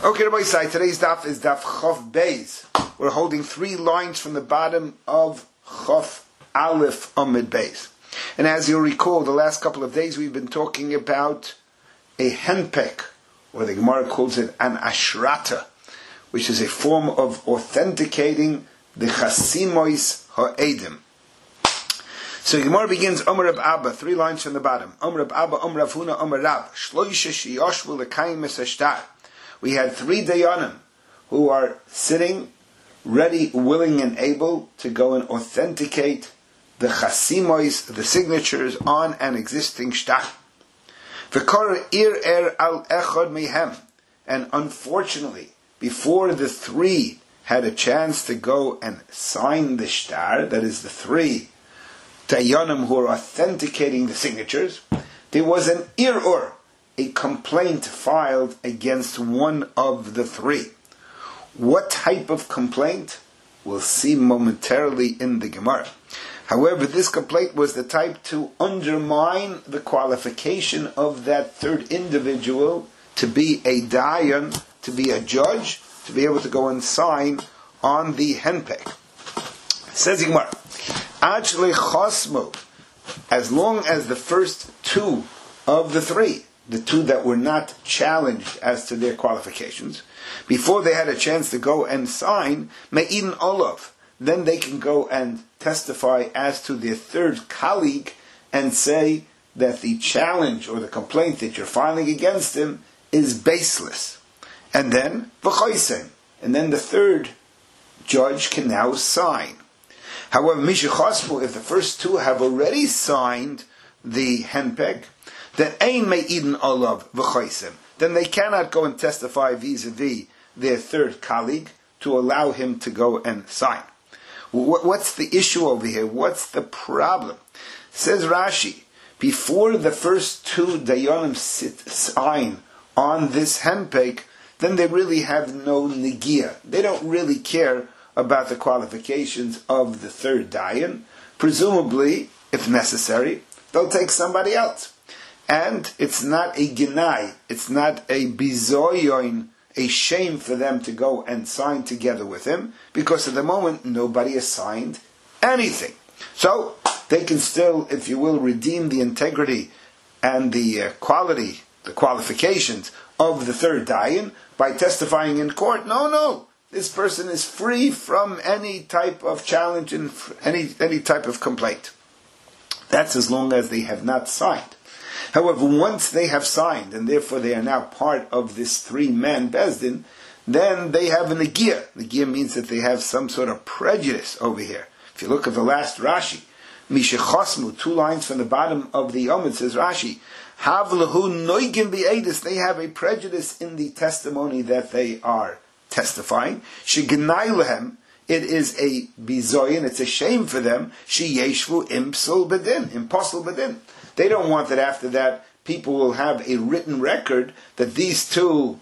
Okay, Rabbi Isai, today's daf is daf Chof Beis. We're holding 3 lines from the bottom of Chof Aleph Amid Beis. And as you'll recall, the last couple of days we've been talking about a henpek, or the Gemara calls it an ashrata, which is a form of authenticating the chasimois ha'edim. So the Gemara begins, Omer Rab Abba, 3 lines from the bottom. Omer Rab Abba, Omer Rav Huna, Omer Rav, Shloisha sheyoshvu l'kayim es hashtar. We had 3 dayanim who are sitting, ready, willing, and able to go and authenticate the chasimois, the signatures on an existing shtar. V'kor ir al echad mehem. And unfortunately, before the 3 had a chance to go and sign the shtar, that is the 3 dayanim who are authenticating the signatures, there was an irur, a complaint filed against one of the 3. What type of complaint? We'll see momentarily in the Gemara. However, this complaint was the type to undermine the qualification of that 3rd individual to be a dayan, to be a judge, to be able to go and sign on the henpek. Says the Gemara, Ajle chosmu, as long as the first 2 of the 3, the 2 that were not challenged as to their qualifications, before they had a chance to go and sign, me'in olav, then they can go and testify as to their 3rd colleague and say that the challenge or the complaint that you're filing against him is baseless. And then, v'choisem, and then the 3rd judge can now sign. However, mishachosmu, if the first 2 have already signed the henpek, then ein me'idin olav v'choisem, then they cannot go and testify vis-a-vis their 3rd colleague to allow him to go and sign. What's the issue over here? What's the problem? Says Rashi, before the first 2 dayanim sign on this henpek, then they really have no negia. They don't really care about the qualifications of the 3rd dayan. Presumably, if necessary, they'll take somebody else. And it's not a genai, it's not a bizoyon, a shame for them to go and sign together with him, because at the moment nobody has signed anything. So they can still, if you will, redeem the integrity and the quality, the qualifications of the 3rd dayan by testifying in court. No, this person is free from any type of challenge and any type of complaint. That's as long as they have not signed. However, once they have signed, and therefore they are now part of this 3-man Bezdin, then they have a negia. Negia means that they have some sort of prejudice over here. If you look at the last Rashi, Mishachosmu, 2 lines from the bottom of the Yom, it says Rashi, Havlahu noigim be'edis, they have a prejudice in the testimony that they are testifying. Shegenai lehem, it is a bizoyin, it's a shame for them. She yeshvu imsul bedin, impossible bedin. They don't want that after that people will have a written record that these 2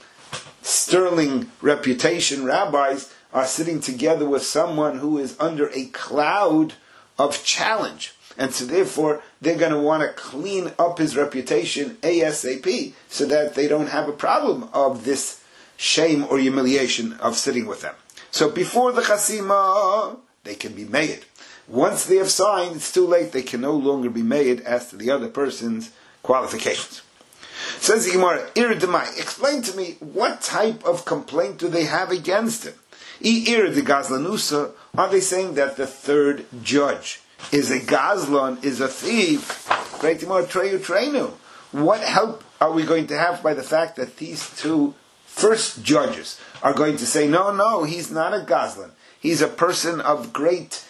sterling reputation rabbis are sitting together with someone who is under a cloud of challenge. And so therefore, they're going to want to clean up his reputation ASAP so that they don't have a problem of this shame or humiliation of sitting with them. So before the chasima, they can be made. Once they have signed, it's too late. They can no longer be made as to the other person's qualifications. Says the Gemara, Ir demai, explain to me, what type of complaint do they have against him? Ir de gazlanusa, are they saying that the 3rd judge is a gazlan, is a thief? Great Gemara, treyu treinu. What help are we going to have by the fact that these 2 first judges are going to say, no, he's not a gazlan. He's a person of great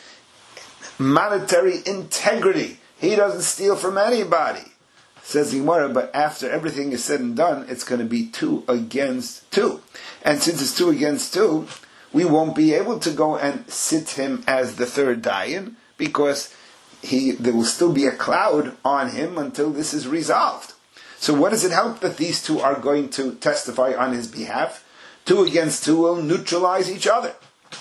monetary integrity. He doesn't steal from anybody. Says the Gemara, but after everything is said and done, it's going to be 2 against 2. And since it's 2 against 2, we won't be able to go and sit him as the 3rd dayan, because there will still be a cloud on him until this is resolved. So what does it help that these 2 are going to testify on his behalf? 2 against 2 will neutralize each other.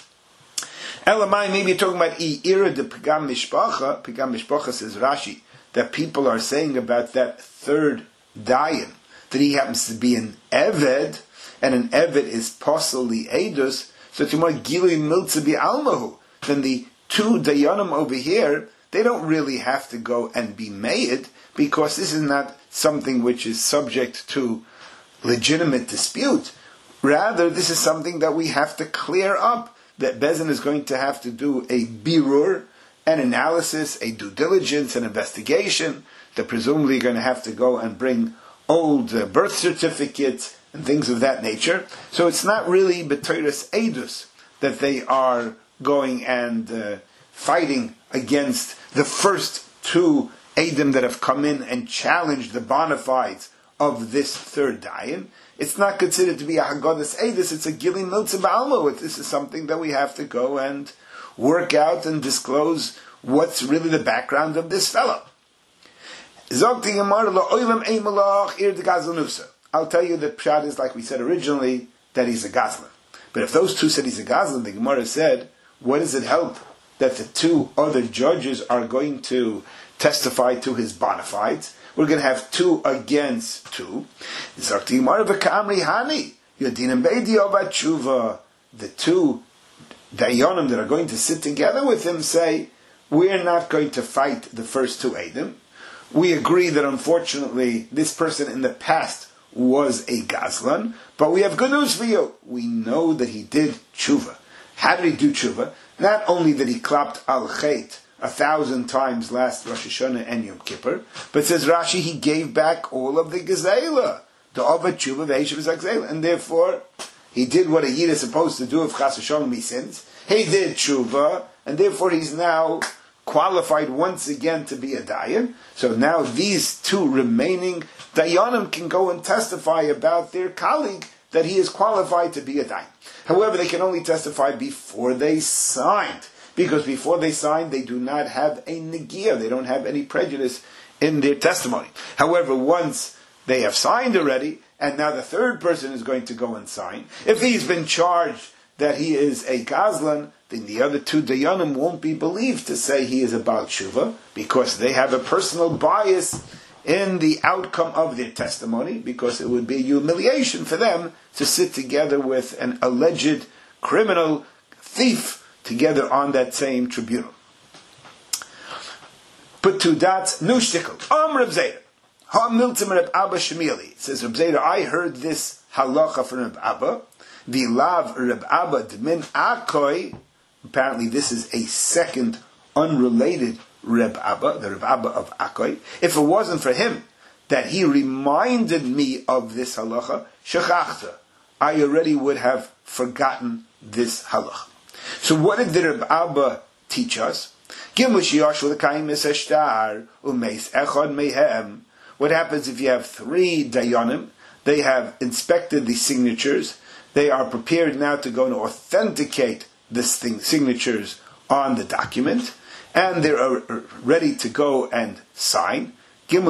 Elamai, maybe you're talking about Ira de Pegam Mishpacha. Pegam Mishpacha, says Rashi, that people are saying about that 3rd dayan, that he happens to be an Eved, and an Evet is possibly Eidus, so it's more Gilui Miltze B'Almahu. Then the two Dayanim over here, they don't really have to go and be made, because this is not something which is subject to legitimate dispute. Rather, this is something that we have to clear up, that Bezin is going to have to do a birur, an analysis, a due diligence, an investigation. They're presumably going to have to go and bring old birth certificates and things of that nature. So it's not really B'Toras Eidus that they are going and fighting against the first two Eidim that have come in and challenged the bona fides of this third Dayan. It's not considered to be a Haggadas Eidus, it's a Gili Miltze Ba'alma. This is something that we have to go and work out and disclose what's really the background of this fellow. I'll tell you that Pshat is, like we said originally, that he's a Gazlan. But if those two said he's a Gazlan, the Gemara said, what does it help that the two other judges are going to testify to his bona fides? We're going to have 2 against 2. The two Dayanim that are going to sit together with him say, we're not going to fight the first 2 Eidim. We agree that unfortunately this person in the past was a Gazlan, but we have good news for you. We know that he did tshuva. How did he do tshuva? Not only that he clapped al chait 1,000 times last Rosh Hashanah and Yom Kippur, but says Rashi, he gave back all of the gezela, the avad tshuva ve'eshav zakzela, and therefore he did what a yid is supposed to do if chas v'shalom he sins. He did tshuva, and therefore he's now qualified once again to be a dayan. So now these 2 remaining dayanim can go and testify about their colleague that he is qualified to be a dayan. However, they can only testify before they signed, because before they signed, they do not have a negia, they don't have any prejudice in their testimony. However, once they have signed already, and now the third person is going to go and sign, if he's been charged that he is a Gazlan, then the other 2 Dayanim won't be believed to say he is a Baal Tshuva, because they have a personal bias in the outcome of their testimony, because it would be humiliation for them to sit together with an alleged criminal thief together on that same tribunal. Put 2 dots, new shtickle. Reb Zera. Ha miltim Reb Abba Shemili. Says Reb Zera, I heard this halacha from Reb Abba. V'lav Reb Abba d'min Akoi. Apparently this is a second unrelated Reb Abba, the Reb Abba of Akoi. If it wasn't for him, that he reminded me of this halacha, shechachta, I already would have forgotten this halacha. So what did the Reb Abba teach us? What happens if you have 3 dayanim? They have inspected the signatures. They are prepared now to go and authenticate signatures on the document, and they're ready to go and sign. And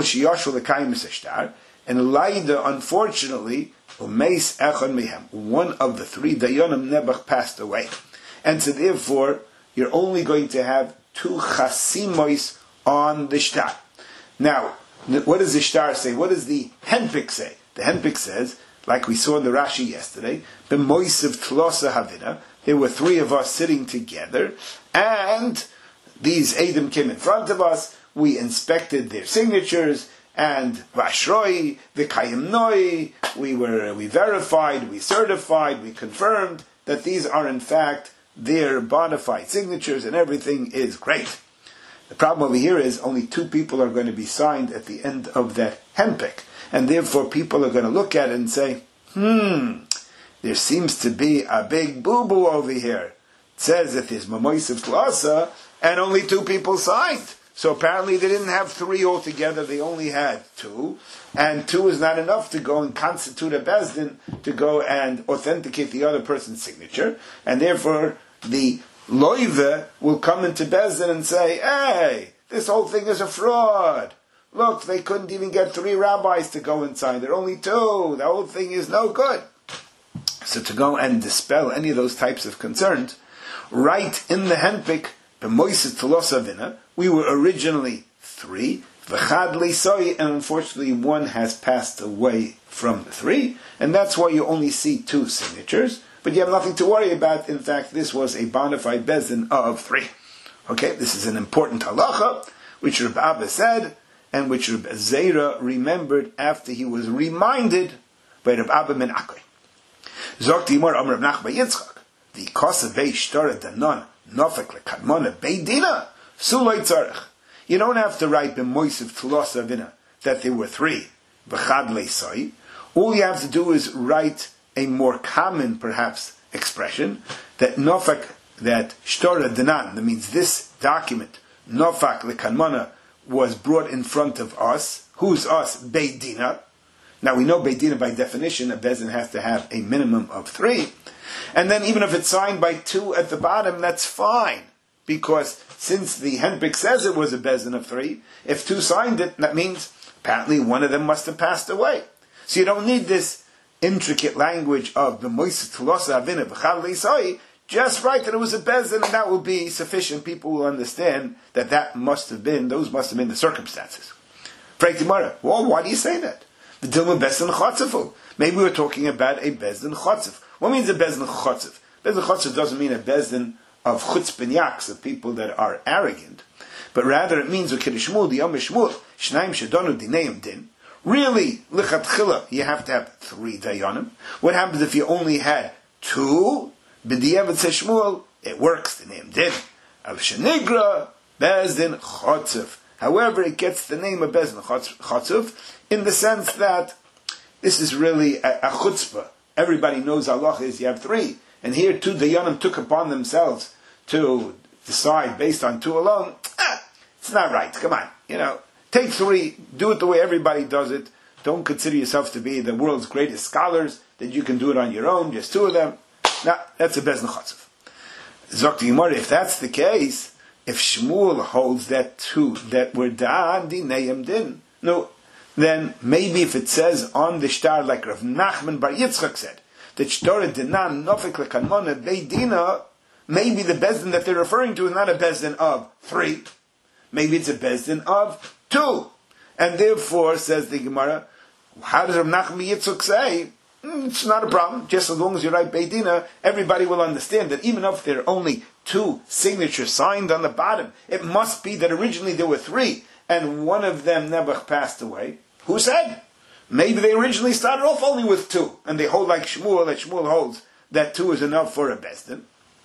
Laida, unfortunately, one of the 3 dayanim Nebuch passed away. And so therefore, you're only going to have 2 chasimois on the shtar. Now, what does the shtar say? What does the henpik say? The henpik says, like we saw in the Rashi yesterday, b'moisiv tlosa havina, there were 3 of us sitting together, and these Eidim came in front of us, we inspected their signatures, and Vashroi, the Kayim Noi, we verified, we certified, we confirmed that these are in fact their bona fide signatures, and everything is great. The problem over here is only 2 people are going to be signed at the end of that henpik, and therefore people are going to look at it and say, there seems to be a big boo-boo over here. It says that there's Mamoisiv Klasa, and only 2 people signed. So apparently they didn't have 3 altogether, they only had 2. And 2 is not enough to go and constitute a Bezdin to go and authenticate the other person's signature. And therefore the Loive will come into Bezdin and say, hey, this whole thing is a fraud. Look, they couldn't even get 3 rabbis to go and sign. There are only 2. The whole thing is no good. So to go and dispel any of those types of concerns, right in the henpik, we were originally 3. v'chad leisoi, and unfortunately one has passed away from the three, and that's why you only see two signatures, but you have nothing to worry about. In fact, this was a bona fide bezdin of three. Okay, this is an important halacha, which Reb Abba said, and which Reb Zera remembered after he was reminded by Reb Abba ben Akkoi. Zok Timor Amr Reb Nachman Yitzchak, the kosa bei shtora danon nofek lekadmona beidina suloi tzarech. You don't have to write b'moisiv tulos avina that there were three v'chad leisoi. All you have to do is write a more common, perhaps, expression that nofek, that shtora danan, that means this document nofak lekadmona was brought in front of us. Who's us? Beidina. Now we know Beidina by definition, a bezdin has to have a minimum of three. And then even if it's signed by two at the bottom, that's fine. Because since the Henpik says it was a bezdin of three, if two signed it, that means apparently one of them must have passed away. So you don't need this intricate language of the Moises Tulosa Avina B'chal Leisoi. Just write that it was a bezdin, and that will be sufficient. People will understand that those must have been the circumstances. Well, why do you say that? The Dilma bezdin chotzefu. Maybe we're talking about a bezdin chotzef. What means a bezdin chotzef? Bezdin chotzef doesn't mean a bezdin of chutzpin of people that are arrogant, but rather it means ukidishmul diyam shmul shnaim shedonu dineim din. Really, lichatchila, you have to have three dayanim. What happens if you only had two? B'diavad says Shmuel, it works, the name din. Al shenigra, bezdin chotzef. However, it gets the name of bezdin chotzef in the sense that this is really a chutzpah. Everybody knows Allah is you have three. And here two dayanim took upon themselves to decide based on two alone. It's not right. Come on. Take three, do it the way everybody does it. Don't consider yourself to be the world's greatest scholars, that you can do it on your own, just two of them. No, that's a bezdin chotzef. Zok Yimar, if that's the case, if Shmuel holds that two that were da'an dinayim din, no, then maybe if it says on the shtar like Rav Nachman Bar Yitzchak said, that shtora dinan nofik lekanmona beidina, maybe the bezdin that they're referring to is not a bezdin of three, maybe it's a bezdin of two, and therefore, says the Gemara, how does Rav Nachman Bar Yitzchak say? It's not a problem. Just as long as you write Beidina, everybody will understand that even if there are only two signatures signed on the bottom, it must be that originally there were three, and one of them never passed away. Who said? Maybe they originally started off only with two, and they hold like Shmuel, that Shmuel holds that two is enough for a bezdin.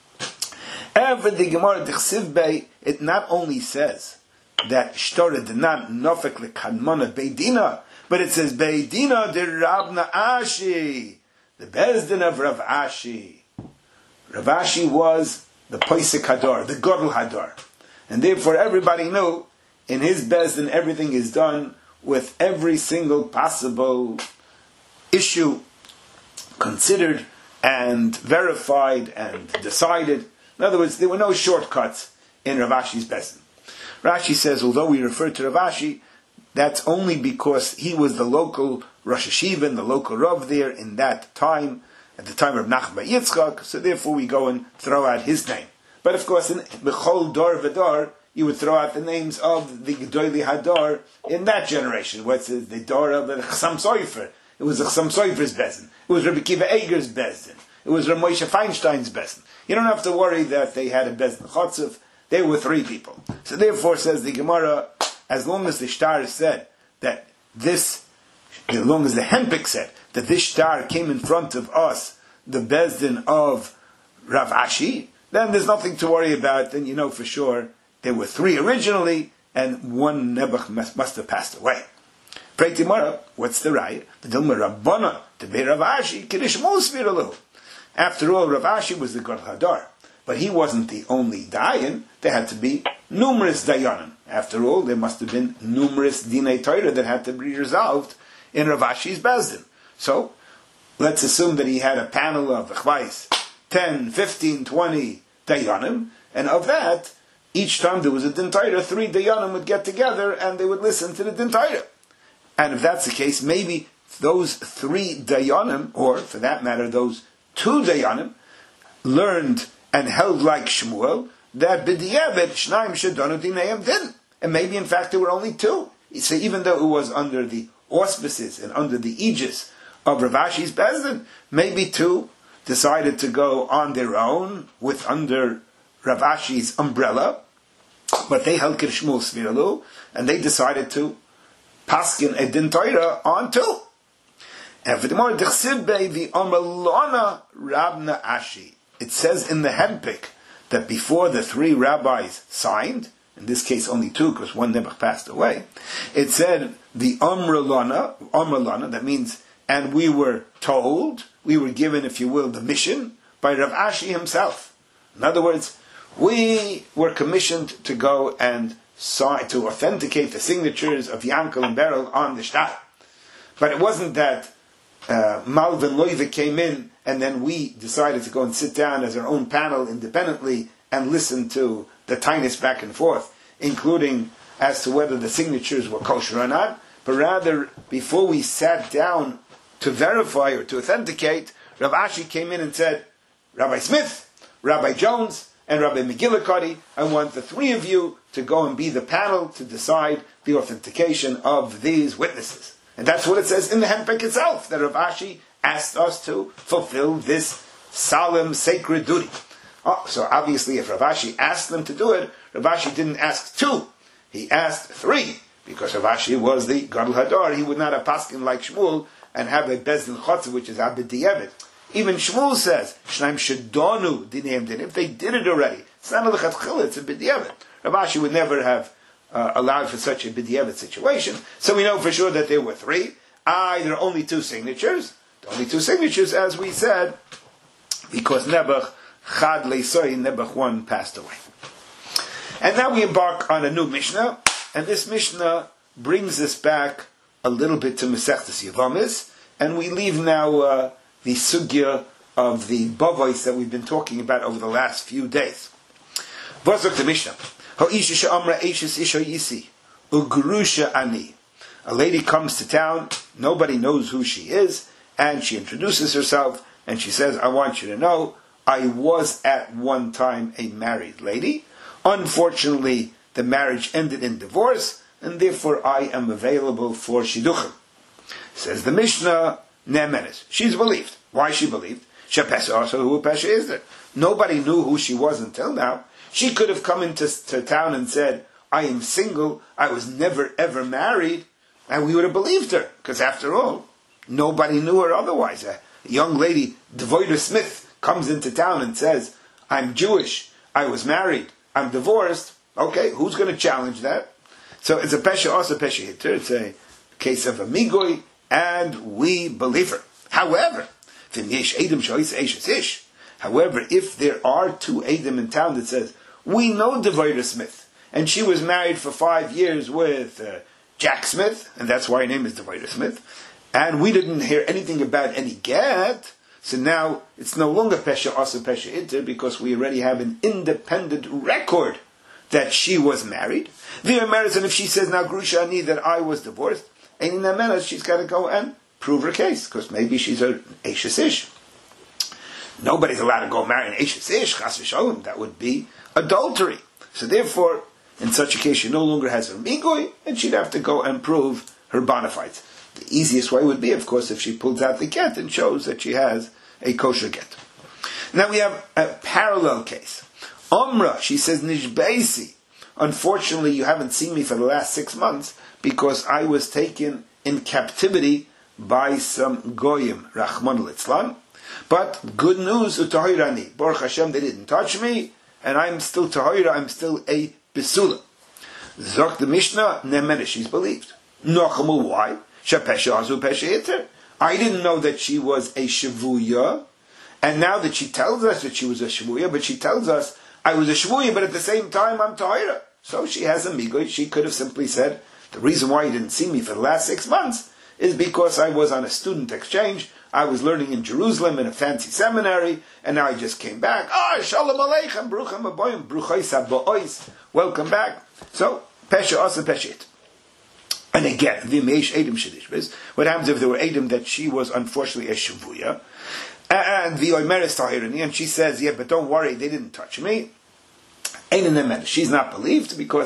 Ever the Gemara D'chsiv Bey, it not only says that Shtora Dinan Nofek Lekadmona Beidina, but it says Beidina de Rabna Ashi, the bezdin of Rav Ashi. Rav Ashi was the Poisek Hadar, the Godel Hadar, and therefore everybody knew in his bezdin everything is done with every single possible issue considered and verified and decided. In other words, there were no shortcuts in Rav Ashi's bezdin. Rashi says, although we refer to Rav Ashi, that's only because he was the local Rosh Hashiva and the local Rav there in that time, at the time of Nachman Bar Yitzchak, so therefore we go and throw out his name. But of course, in Bechol Dor V'Dor, you would throw out the names of the Gedolei Hadar in that generation. What's the Dor of the Chassam Sofer? It was the Chassam Sofer's bezdin. It was Rabbi Kiva Eger's bezdin. It was Rav Moshe Feinstein's bezdin. You don't have to worry that they had a bezdin chotzev. They were three people. So therefore, says the Gemara, as long as the shtar said that this, as long as the Henpik said that this shtar came in front of us, the bezdin of Rav Ashi, then there's nothing to worry about. Then you know for sure there were three originally, and one Nebuch must have passed away. Pray tomorrow, what's the right? The Dilma Rabbana to be Rav Ashi, Kiddush Mosviralu. After all, Rav Ashi was the God Hadar, but he wasn't the only dayan. There had to be numerous dayanim. After all, there must have been numerous dinei Torah that had to be resolved in Rav Ashi's bezdin. So, let's assume that he had a panel of 10, 15, 20 dayanim, and of that, each time there was a din Torah, 3 dayanim would get together and they would listen to the din Torah. And if that's the case, maybe those 3 dayanim, or for that matter, those 2 dayanim, learned and held like Shmuel, that b'diavad shnaim shedonu dinayim din. And maybe in fact there were only 2. So even though it was under the auspices and under the aegis of Rav Ashi's Bezdin, maybe two decided to go on their own with under Rav Ashi's umbrella, but they held Shmuel Sviralu, and they decided to paskin a din Torah on too. And for the more the Amalona Rabna Ashi, it says in the handpick that before the three rabbis signed, in this case only two because one Nebuch passed away, it said the Amralana, that means, and we were told, we were given, if you will, the mission by Rav Ashi himself. In other words, we were commissioned to go and sign, to authenticate the signatures of Yankel and Beryl on the shtar. But it wasn't that Malvin Loiva came in and then we decided to go and sit down as our own panel independently and listen to the tinus back and forth, including as to whether the signatures were kosher or not, but rather, before we sat down to verify or to authenticate, Rav Ashi came in and said, Rabbi Smith, Rabbi Jones, and Rabbi McGillicuddy, I want the three of you to go and be the panel to decide the authentication of these witnesses. And that's what it says in the handbook itself, that Rav Ashi asked us to fulfill this solemn, sacred duty. Oh, so obviously if Rav Ashi asked them to do it, Rav Ashi didn't ask two, he asked three, because Rav Ashi was the Gadol Hador. He would not have paskin like Shmuel and have a Bezdin Chotzer, which is Abed Di'evet. Even Shmuel says, Shnaim Shedonu Dineim Din. If they did it already, it's not a Lechatchila, it's a B'di'evet. Rav Ashi would never have allowed for such a B'di'evet situation. So we know for sure that there were three. There are only two signatures. The only two signatures, as we said, because Nebuch Chad Leisoi, Nebuch one passed away. And now we embark on a new Mishnah, and this Mishnah brings us back a little bit to Masechtas Yevamis, and we leave now the sugya of the bavois that we've been talking about over the last few days. V'azok the Mishnah. Ha'isha she'amra eishes isha yisi, ugrusha ani. A lady comes to town, nobody knows who she is, and she introduces herself, and she says, I want you to know, I was at one time a married lady. Unfortunately, the marriage ended in divorce, and therefore I am available for shidduchim. Says the Mishnah, Ne'emenes. She's believed. Why she believed? Shepesha also who Pesha is there. Nobody knew who she was until now. She could have come into town and said, I am single, I was never ever married, and we would have believed her, because after all, nobody knew her otherwise. A young lady, Devoida Smith, comes into town and says, I'm Jewish, I was married, I'm divorced. Okay, who's going to challenge that? So it's a Pesha, also Pesha Hitter. It's a case of a Migoy, and we believe her. However, if there are two Eidim in town that says, we know Devoida Smith, and she was married for 5 years with Jack Smith, and that's why her name is Devoida Smith, and we didn't hear anything about any get, so now it's no longer Pesha, also Pesha Hitter, because we already have an independent record that she was married. And if she says now Grusha Ani that I was divorced, and in that manner she's got to go and prove her case, because maybe she's an Eishes Ish. Nobody's allowed to go marry an Eishes Ish, Chas v'sholem, that would be adultery. So therefore, in such a case, she no longer has her migoy, and she'd have to go and prove her bona fides. The easiest way would be, of course, if she pulls out the get and shows that she has a kosher get. Now we have a parallel case. Omra, she says, Nishbeisi. Unfortunately, you haven't seen me for the last 6 months because I was taken in captivity by some goyim, Rachman litzlan. But good news, utahirani. Baruch Hashem, they didn't touch me, and I'm still tahira, I'm still a besula. Zok the Mishnah, Nemene, she's believed. Nochamu, why? Shapesha azu pesha iter. I didn't know that she was a shavuya, and now that she tells us that she was a shavuya, but she tells us, I was a shvuya, but at the same time I'm tahira. So she has a migoy. She could have simply said, the reason why you didn't see me for the last 6 months is because I was on a student exchange. I was learning in Jerusalem in a fancy seminary, and now I just came back. Shalom aleichem, bruchim aboyim, bruchais habois. Welcome back. So, pesha asa peshit. And again, what happens if there were Edom that she was unfortunately a shavuya, and the oimeres tahirani, and she says, yeah, but don't worry, they didn't touch me. She's not believed because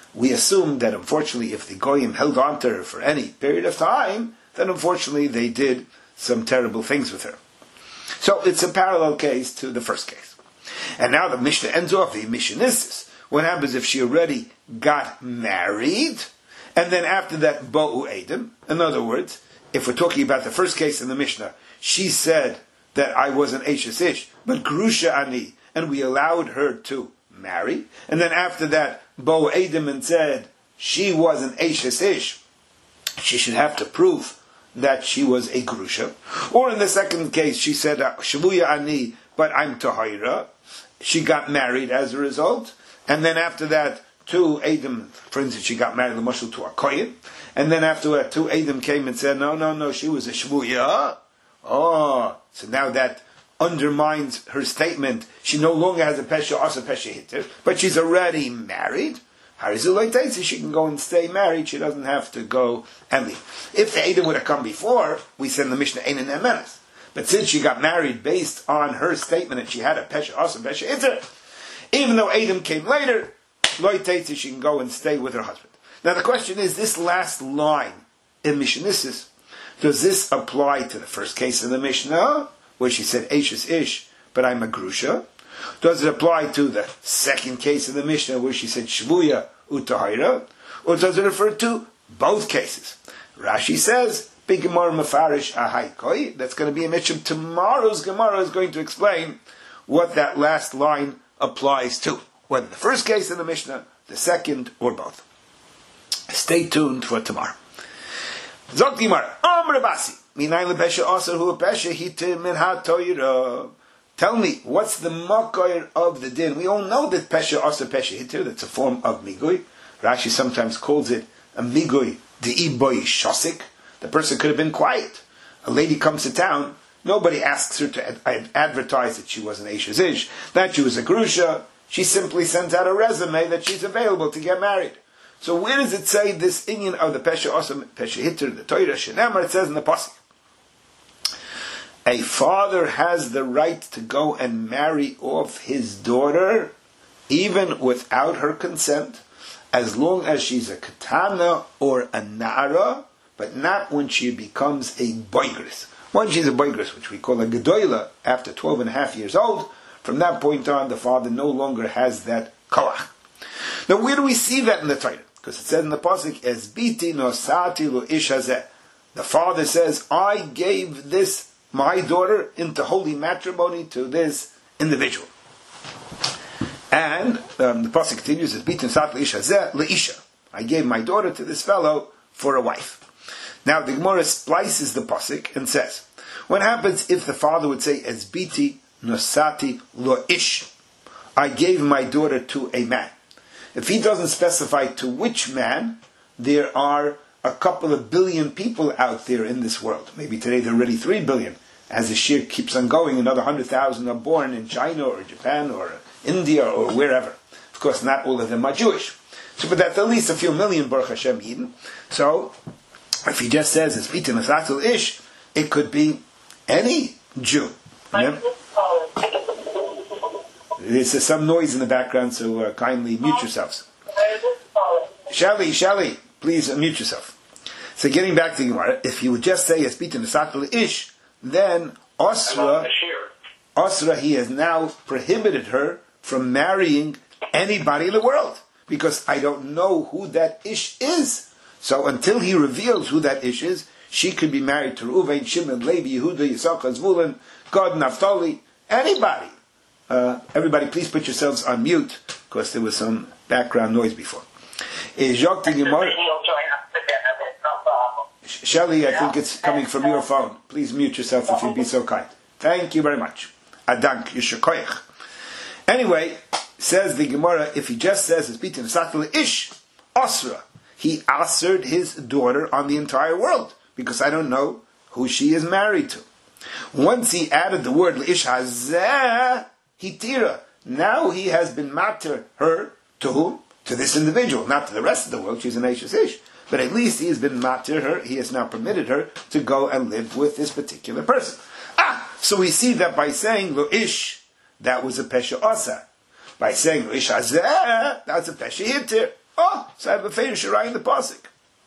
we assume that unfortunately if the Goyim held on to her for any period of time, then unfortunately they did some terrible things with her. So it's a parallel case to the first case. And now the Mishnah ends off the Mishnah. What happens if she already got married, and then after that, Bo'u Edom? In other words, if we're talking about the first case in the Mishnah, she said that I was an Eishes Ish, but Grusha Ani, and we allowed her to marry. And then after that, Bo'u Edom and said she was an Eishes Ish. She should have to prove that she was a Grusha. Or in the second case, she said, Shavuya Ani, but I'm Tahira. She got married as a result. And then after that, two Edom, for instance, she got married to a Kohen. And then after that, two Edom came and said, no, she was a Shavuya. Oh, so now that undermines her statement. She no longer has a Pesha, also Pesha Hitter, but she's already married. She can go and stay married. She doesn't have to go and leave. If the Edom would have come before, we send the Mishnah Ein and Emenes. But since she got married based on her statement that she had a Pesha, also Pesha Hitter, even though Edom came later, she can go and stay with her husband. Now the question is, this last line in Mishnah, does this apply to the first case in the Mishnah, where she said Eishes Ish, but I'm a Grusha? Does it apply to the second case in the Mishnah, where she said Shvuya Utahira? Or does it refer to both cases? Rashi says, Big Gemara Mefarish Ahai Koi. That's going to be a Mishnah. Tomorrow's Gemara is going to explain what that last line applies to. Whether the first case in the Mishnah, the second, or both. Stay tuned for tomorrow. Zok Gemara, Amr Basi, Minayin LePesha Aser Hu Pesha Hitim Min HaToyra. Tell me, what's the makor of the din? We all know that Pesha Aser Pesha Hitir, that's a form of Migui. Rashi sometimes calls it a Migui De'iboy Shosik. The person could have been quiet. A lady comes to town, nobody asks her to advertise that she was an Eishes Ish, that she was a Grusha. She simply sends out a resume that she's available to get married. So where does it say this inyan of the Pesha Aser Pesha Hitir, the Torah Shenamar? It says in the Pasuk, a father has the right to go and marry off his daughter, even without her consent, as long as she's a katana or a nara, but not when she becomes a boigris. When she's a boigris, which we call a gedoyla, after 12 and a half years old, from that point on, the father no longer has that koach. Now, where do we see that in the Torah? Because it says in the pasuk, "Es biti nosati lo ish hazeh." The father says, "I gave this my daughter into holy matrimony to this individual." And the pasuk continues, "Es biti nosati lo ish hazeh leisha." I gave my daughter to this fellow for a wife. Now the Gemara splices the pasuk and says, what happens if the father would say, "Es biti nosati lo ish"? I gave my daughter to a man. If he doesn't specify to which man, there are a couple of billion people out there in this world. Maybe today there are already 3 billion. As the shir keeps on going, another 100,000 are born in China or Japan or India or wherever. Of course, not all of them are Jewish. So, but that's at least a few million, Baruch Hashem, Eden. So, if he just says it's Bitin Asatul Ish, it could be any Jew. Yeah? There's some noise in the background, so kindly mute yourselves. Shelley, please mute yourself. So getting back to Gemara, if you would just say it's Bitin Asatul Ish, then Osra, he has now prohibited her from marrying anybody in the world, because I don't know who that Ish is. So until he reveals who that Ish is, she could be married to Reuven, Shimon, Levi, Yehuda, Yisachar, Zvulun, Gad, Naphtali, anybody. Everybody, please put yourselves on mute, because there was some background noise before. Shelley, I think it's coming from your phone. Please mute yourself if you'd be so kind. Thank you very much. Adank, Yishakoyach. Anyway, says the Gemara, if he just says it's Bitin Asatul Ish, Osra, he assered his daughter on the entire world, because I don't know who she is married to. Once he added the word Ish Hazeh, Hitira, now he has been matter her to whom? To this individual, not to the rest of the world. She's an Eishes Ish. But at least he has been matir her, he has now permitted her to go and live with this particular person. So we see that by saying Lo Ish, that was a Pesha Asa. By saying Lo Ish Hazeh, that's a Pesha Hitir. Oh, so I have a Feish Shirai in the Pasuk.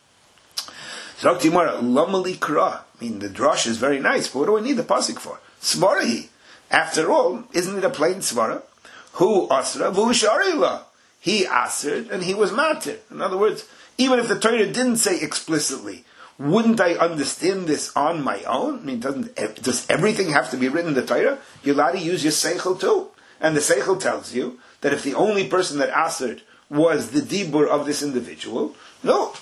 So Timara, Lomali Kra. I mean, the drush is very nice, but what do I need the Pasuk for? Svarahi. After all, isn't it a plain Svara? Who Asra, Vu Sharila. He answered and he was matir. In other words, even if the Torah didn't say explicitly, wouldn't I understand this on my own? I mean, does everything have to be written in the Torah? You're allowed to use your seichel too. And the seichel tells you that if the only person that answered was the dibur of this individual, no,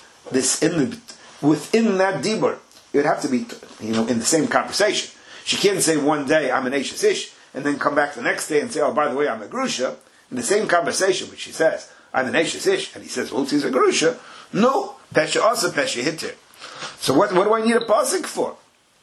within that dibur, it would have to be, in the same conversation. She can't say one day I'm an Eishes Ish, and then come back the next day and say, oh, by the way, I'm a Grusha. In the same conversation, which she says, I'm an Eishes Ish, and he says, well, he's a Grusha. No, Pesha Asa, Pesha Hitter. So what do I need a pasuk for?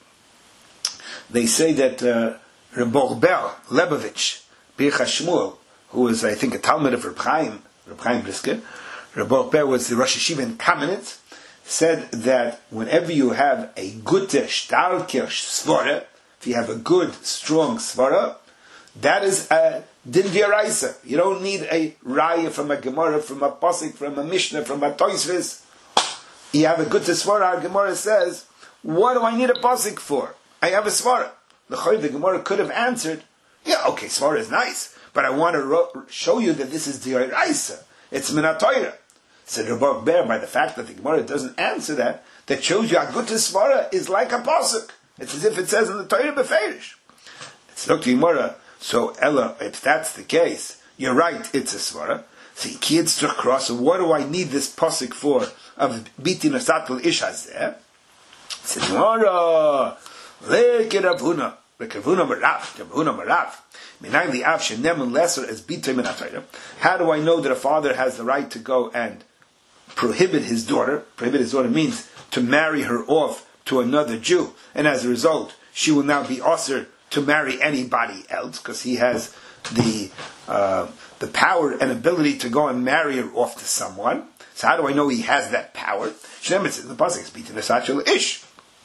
They say that Reb Bel Lebovich, Bircha Shmuel, who was, I think, a Talmud of Reb Chaim Brisker, Reb Bel was the Rosh Yeshiva in Kamenetz, said that whenever you have a gute, starke svara, if you have a good, strong svara, that is a din v'yaraisa. You don't need a raya from a Gemara, from a pasuk, from a Mishnah, from a Tosfos. You have a good svara. Our Gemara says, "What do I need a pasuk for? I have a svara." The Gemara could have answered, "Yeah, okay, svara is nice, but I want to show you that this is v'yaraisa. It's minat Torah." Said Rebbe Ber, by the fact that the Gemara doesn't answer that shows you a good svara is like a pasuk. It's as if it says in the Torah beferish. It's not the Gemara. So Ella, if that's the case, you're right, it's a svara. So kids struck cross. So what do I need this pasuk for? Of bitin asatul ish hazeh. Said Gemara, lekirabuna, lekirabuna marav. Minay the av shenemun lesser as bitay min atayra. How do I know that a father has the right to go and prohibit his daughter? Prohibit his daughter means to marry her off to another Jew, and as a result, she will now be usher to marry anybody else because he has the power and ability to go and marry her off to someone. So how do I know he has that power? The pasuk ish.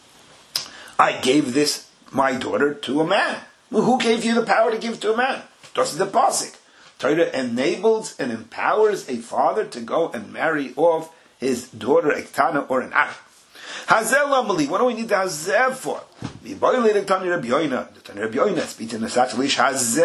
I gave this my daughter to a man. Well, who gave you the power to give to a man? Doesn't the pasuk? Torah enables and empowers a father to go and marry off his daughter, a ktana or an ach. Hazel Amali, what do we need the Hazel for? The Tani Rabbi Yoina, speaking the Satchelish,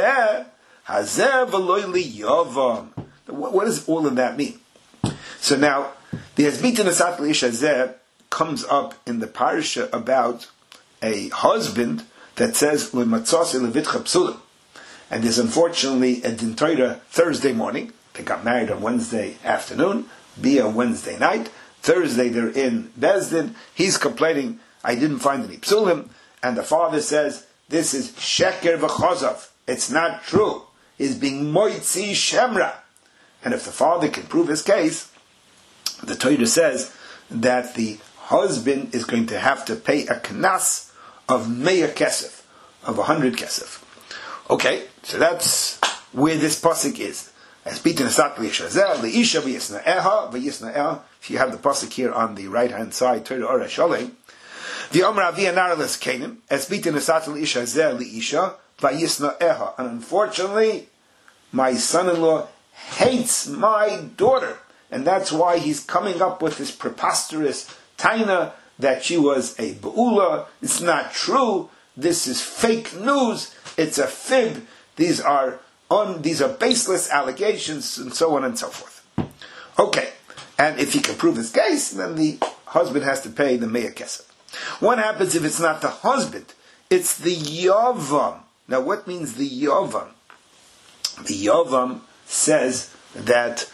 Hazel Veloili Yovam. What does all of that mean? So now, the Hasbit in the Satchelish Hazel comes up in the parasha about a husband that says, L'matzos Levitcha Psulim. And there's unfortunately a Din Torah Thursday morning. They got married on Wednesday afternoon, be on Wednesday night. Thursday they're in Bezdin. He's complaining, I didn't find any psulim. And the father says, this is sheker v'chozav. It's not true. He's being moitzi shemra. And if the father can prove his case, the Torah says that the husband is going to have to pay a knas of meya kesef, of 100 kesef. Okay, so that's where this pasuk is. As beaten asat li'ishazel li'isha v'yisna'eha v'yisna'eha. If you have the pasuk here on the right hand side, Torah Ora Shalei, the Omra Avia Naralas Canaan, as beaten asat li'ishazel li'isha v'yisna'eha. And unfortunately, my son-in-law hates my daughter, and that's why he's coming up with this preposterous taina that she was a be'ula. It's not true. This is fake news. It's a fib. These are baseless allegations, and so on and so forth. Okay, and if he can prove his case, then the husband has to pay the meya kesef. What happens if it's not the husband? It's the yavam. Now, what means the yavam? The yavam says that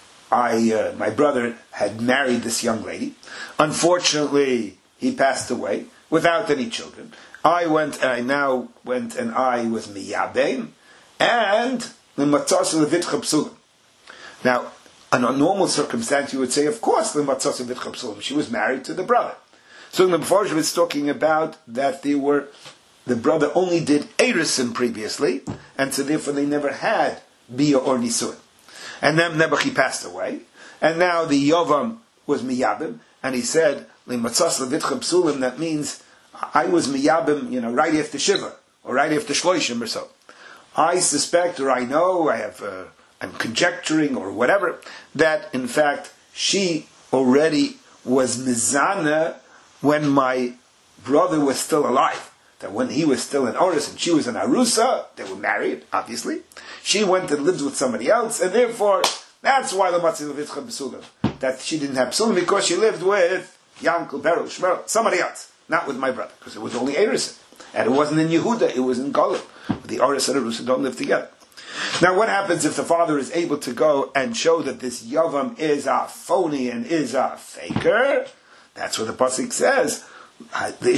my brother had married this young lady. Unfortunately, he passed away without any children. I now went and I was miyabein, and the matzos levitcha psulim. Now, in a normal circumstance, you would say, of course, the matzos levitcha psulim. She was married to the brother. So the Mefarshim is talking about that the brother only did erisin previously, and so therefore they never had bia or nisuin. And then Nebuchadnezzar passed away, and now the yavam was miyabim, and he said, the matzos levitcha psulim, that means I was miyabim, right after Shiva, or right after Shloshim or so. I suspect, or I know, I have I'm conjecturing or whatever, that in fact she already was mizana when my brother was still alive. That when he was still in Oris and she was in Arusa, they were married, obviously. She went and lived with somebody else, and therefore, that's why the Matzil Vitcha Besulim. That she didn't have Besulim because she lived with Yankel, Beryl, Shmerel, somebody else, not with my brother, because it was only Erison. And it wasn't in Yehuda, it was in Golim. The Oris and Arusa don't live together. Now, what happens if the father is able to go and show that this Yavam is a phony and is a faker? That's what the Pasuk says. The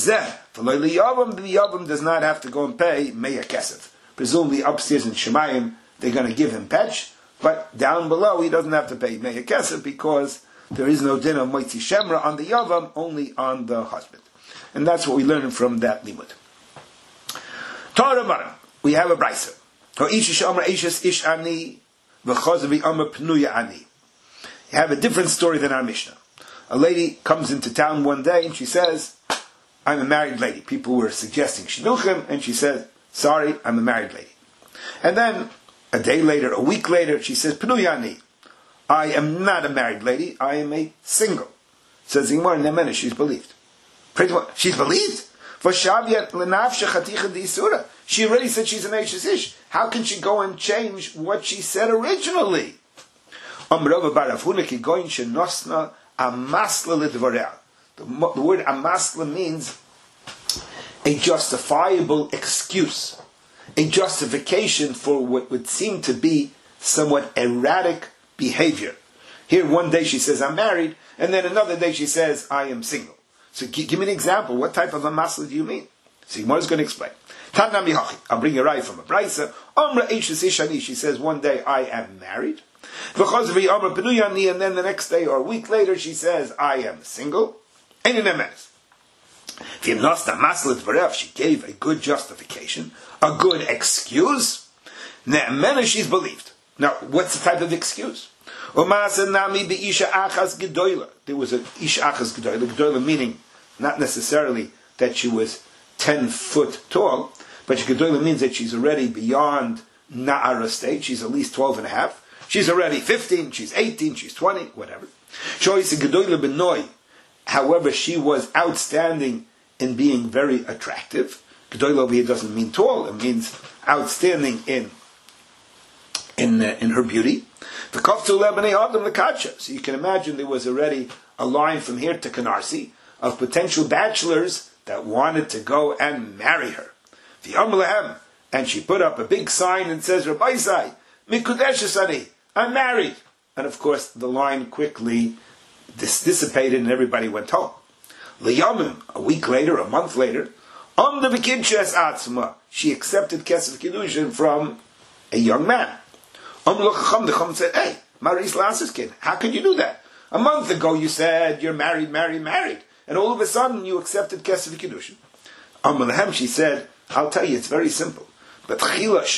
Yavam does not have to go and pay Meya Kesef. Presumably upstairs in Shemayim, they're going to give him Petch, but down below he doesn't have to pay Meya Kesef because there is no din of Moitzi Shemra on the Yavam, only on the husband. And that's what we learn from that limud. Torah, we have a brisa. You have a different story than our Mishnah. A lady comes into town one day and she says, I'm a married lady. People were suggesting shidduchim, and she says, sorry, I'm a married lady. And then a day later, a week later, she says, Pnuyani, I am not a married lady, I am a single. Says Zimar Nemena, she's believed. She's believed? She already said she's an Eishes Ish. How can she go and change what she said originally? The word amasla means a justifiable excuse, a justification for what would seem to be somewhat erratic behavior. Here one day she says, I'm married, and then another day she says, I am single. So give me an example. What type of amasla do you mean? So Gemara is going to explain. I'll bring a right from a brisa. She says, one day I am married. And then the next day or a week later she says, I am single. She gave a good justification, a good excuse. She's believed. Now, what's the type of excuse? There was an Ish Achas Gedoyla. Gedoyla meaning not necessarily that she was 10 foot tall, but Gedoyla means that she's already beyond Na'ara stage. She's at least 12 and a half. She's already 15, she's 18, she's 20, whatever. However, she was outstanding in being very attractive. Gedoyla over here doesn't mean tall, it means outstanding in her beauty. So you can imagine there was already a line from here to Canarsie of potential bachelors that wanted to go and marry her. And she put up a big sign and says, Rabbi Zai, Mikudeshesani, I'm married. And of course the line quickly dissipated and everybody went home. Liyamim, a week later, a month later, she accepted Kesef Kiddushin from a young man. The Chacham said, hey, Maris Lasiskin, how can you do that? A month ago you said you're married, and all of a sudden you accepted Kesef Kiddushin. She said, I'll tell you, it's very simple. But I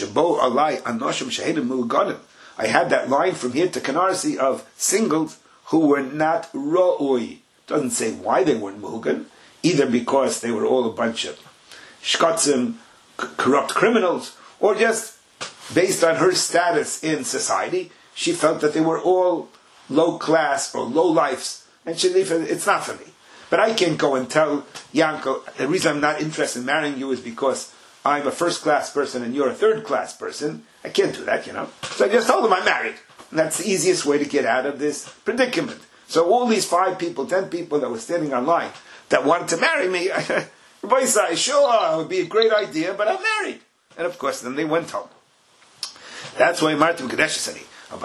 had that line from here to Canarsie of singles who were not ro'ui. Doesn't say why they weren't muhugan, either because they were all a bunch of shkotzim, corrupt criminals, or just based on her status in society, she felt that they were all low class or low lifes, and she said, it's not for me. But I can't go and tell Yanko, the reason I'm not interested in marrying you is because I'm a first class person and you're a third class person. I can't do that, So I just told him I'm married. And that's the easiest way to get out of this predicament. So all these 5 people, 10 people that were standing online that wanted to marry me, everybody said, sure, it would be a great idea, but I'm married. And of course, then they went home. That's why Martin Kadesh said,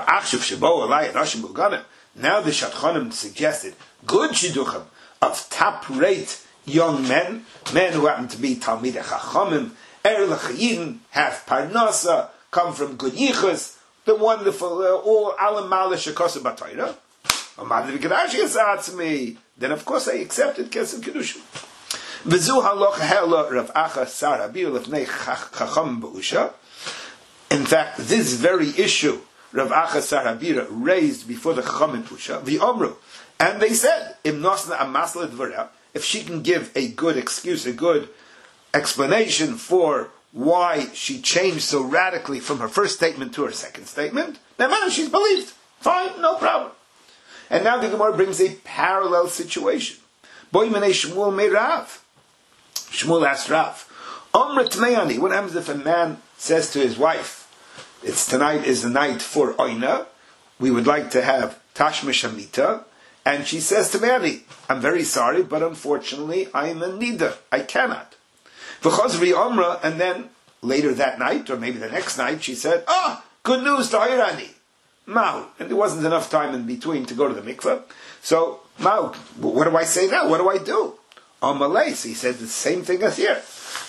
now the Shadchanim suggested good shidduchim of top-rate young men who happen to be Talmidei Chachamim, L'Chayim, have Parnasa, come from good yichus, the wonderful, all alam malish shekosa b'Torah. Then of course I accepted Kesef Kiddushin. V'zu halocha hela Rav Acha Sar Habir lefnei Chacham b'Usha. In fact, this very issue Rav Acha Sar Habir raised before the Chacham in Usha, v'omru, and they said, Im nosna amasla dvara, if she can give a good excuse, a good explanation for why she changed so radically from her first statement to her second statement. Now, she's believed. Fine, no problem. And now the Gemara brings a parallel situation. Boy Menei Shmuel made Rav. Shmuel asked Rav, Omra Tmeani, what happens if a man says to his wife, tonight is the night for Oina, we would like to have Tashmish Hamita, and she says to Mary, I'm very sorry, but unfortunately I am a nida, I cannot. V'chozri Omra, and then later that night, or maybe the next night, she said, good news to Hayrani. Mau. And there wasn't enough time in between to go to the mikveh. So, Mau, what do I say now? What do I do? Amalei, so he said the same thing as here.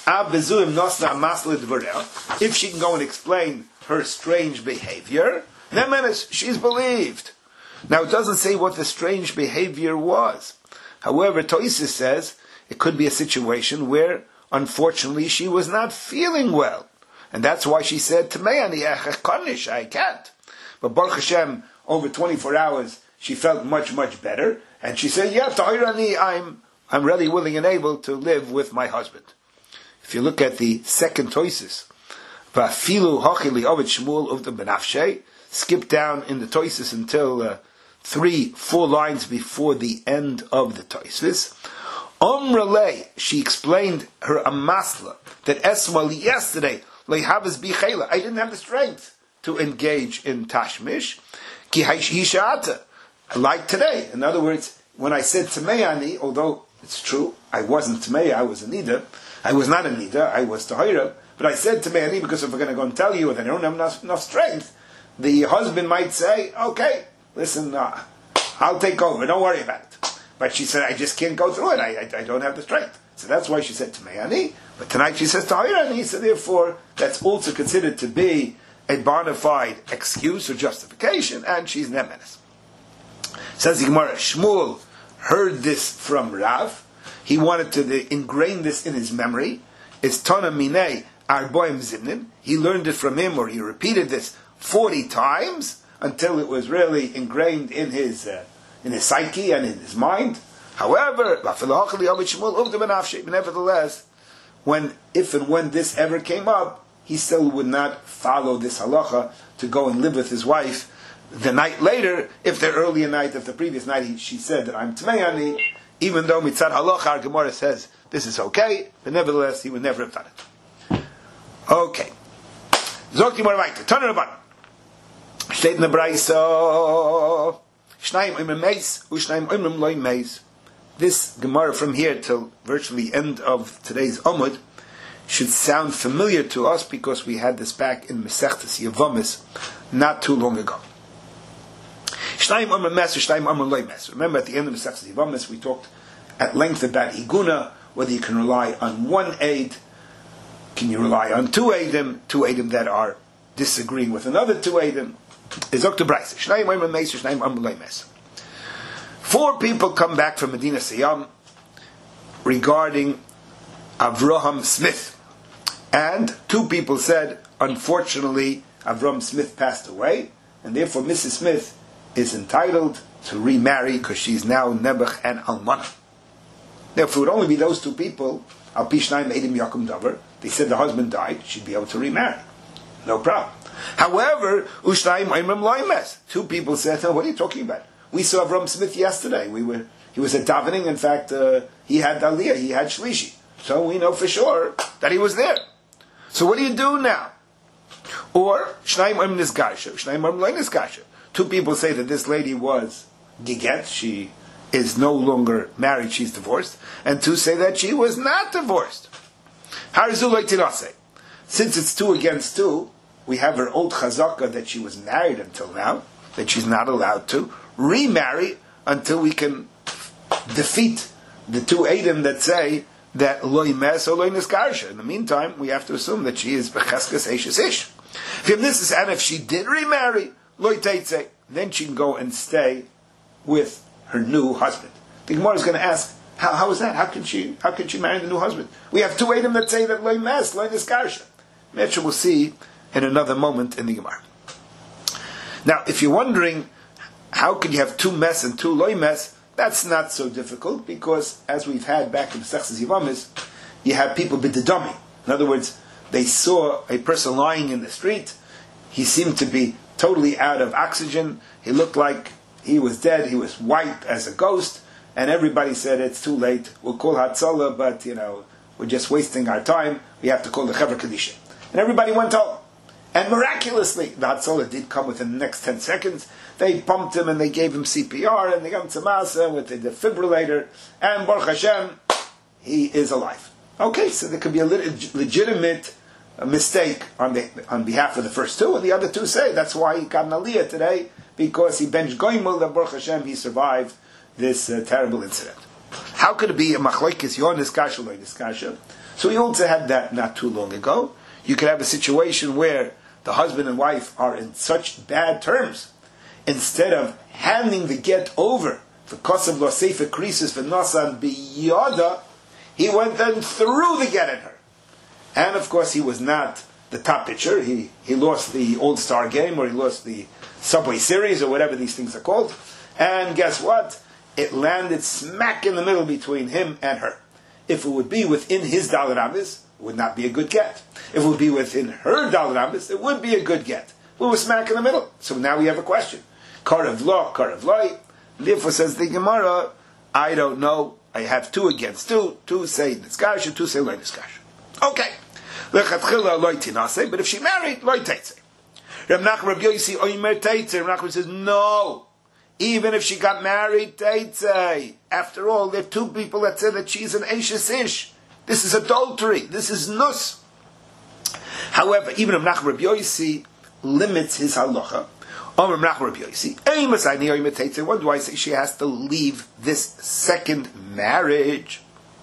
If she can go and explain her strange behavior, then she's believed. Now, it doesn't say what the strange behavior was. However, Toises says it could be a situation where, unfortunately, she was not feeling well. And that's why she said to me, I can't. But Baruch Hashem, over 24 hours, she felt much, much better. And she said, Tahirani, I'm really willing and able to live with my husband. If you look at the second Toises, Vafilu Hachili Ovid Shmuel Uvda Benafshe, skip down in the Toises until 3-4 lines before the end of the Toises. Omrele, she explained her amasla that Esmali yesterday, Leihavas Bichela, I didn't have the strength to engage in Tashmish. Ki Hishata, like today. In other words, when I said Tmeyani, although it's true, I wasn't Tmei, I was a Nida. I was not a Nida, I was Tahira. But I said Tmeyani because if we're going to go and tell you that I don't have enough strength, the husband might say, okay, listen, I'll take over, don't worry about it. But she said, I just can't go through it, I don't have the strength. So that's why she said Tmeyani. But tonight she says Tahirani, so therefore that's also considered to be a bona fide excuse or justification, and she's Nemenis. Says the Gemara, Shmuel heard this from Rav. He wanted to ingrain this in his memory. It's Tana Minei Arboim Zimnin. He learned it from him, or he repeated this 40 times until it was really ingrained in his psyche and in his mind. However, nevertheless, if and when this ever came up, he still would not follow this halacha to go and live with his wife the night later, if the earlier night of the previous night she said that I'm Tmeyani, even though mitzad halacha, our Gemara says this is okay, but nevertheless he would never have done it. Okay. Zokti Moravayta, turn it about. Steht in the Braisa, Shnaim Imrim Meis, Ushnaim Imrim Loi Meis. This Gemara from here till virtually end of today's Amud should sound familiar to us because we had this back in Mesechtes Yevamis not too long ago. Remember at the end of Mesechtes Yevamis we talked at length about Iguna, whether you can rely on one aid, can you rely on two aidim that are disagreeing with another two aidim. Four people come back from Medina Siyam regarding Avraham Smith. And two people said, unfortunately, Avraham Smith passed away, and therefore Mrs. Smith is entitled to remarry because she's now Nebuch and Almanah. Therefore, it would only be those two people, Al Pishnaim Eidim Yakum Davar, they said the husband died, she'd be able to remarry. No problem. However, Ushnaim Imrim Loimes, two people said, what are you talking about? We saw Avraham Smith yesterday. He was at davening. In fact, he had Aliyah, he had Shlishi. So we know for sure that he was there. So what do you do now? Or, Shnaim Imrim Nizgarsha, Shnaim Imrim Loi Nizgarsha. Two people say that this lady was Giget, she is no longer married, she's divorced. And two say that she was not divorced. Harizulay Tirase. Since it's 2 against 2, we have her old chazaka that she was married until now, that she's not allowed to remarry until we can defeat the two Eidim that say that loy mes or loy niskarsha. In the meantime, we have to assume that she is becheskas eishes ish. And if she did remarry, loy teitze, then she can go and stay with her new husband. The Gemara is going to ask, how is that? How can she marry the new husband? We have two Eidim that say that loy mes, loy niskarsha. Metcha will see in another moment in the Gemara. Now, if you're wondering, how can you have 2 mes and 2 loy mes? That's not so difficult because, as we've had back in Mesechtes Yevamis, you have people b'dedami. In other words, they saw a person lying in the street. He seemed to be totally out of oxygen. He looked like he was dead. He was white as a ghost. And everybody said, it's too late. We'll call Hatzalah, but, we're just wasting our time. We have to call the Chevra Kadisha. And everybody went home. And miraculously, the Hatzalah did come within the next 10 seconds. They pumped him and they gave him CPR and they got him tzemasa with the defibrillator. And Baruch Hashem, he is alive. Okay, so there could be a legitimate mistake on behalf of the first two, and the other two say that's why he got an aliyah today, because he bench goimel, that Baruch Hashem, he survived this terrible incident. How could it be a machlokes yon niskasha lo niskasha? So we also had that not too long ago. You could have a situation where the husband and wife are in such bad terms, instead of handing the get over for kosav lo sefer krisis for nasan biyada, he went and threw the get at her. And of course he was not the top pitcher. He lost the All-Star game, or he lost the Subway Series, or whatever these things are called. And guess what? It landed smack in the middle between him and her. If it would be within his Daled Amos, it would not be a good get. If it would be within her Daled Amos, it would be a good get. We were smack in the middle. So now we have a question. Karav lo, Karav loi. Therefore says the Gemara, I don't know. I have two against two. Two say niskasha, two say lo niskasha. Okay. But if she married, lo teitze. Reb Nachman Reb Yosi oimer teitze. Reb Nachman says, no. Even if she got married, teitze. After all, there are two people that say that she's an eishes ish. This is adultery. This is nus. However, even Reb Nachman Reb Yosi limits his halacha. Reb Nachman Reb Yosi, what do I say? She has to leave this second marriage.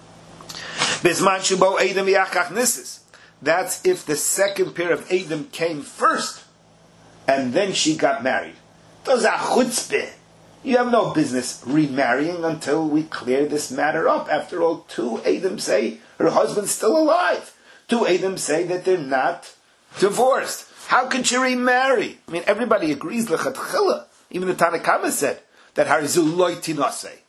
That's if the second pair of Edom came first, and then she got married. Those are chutzpah. You have no business remarrying until we clear this matter up. After all, two Edom say her husband's still alive. Two Edom say that they're not divorced. How can she remarry? I mean, everybody agrees, lechatchila. Even the Tanna Kama said that harizu loy tinaseh.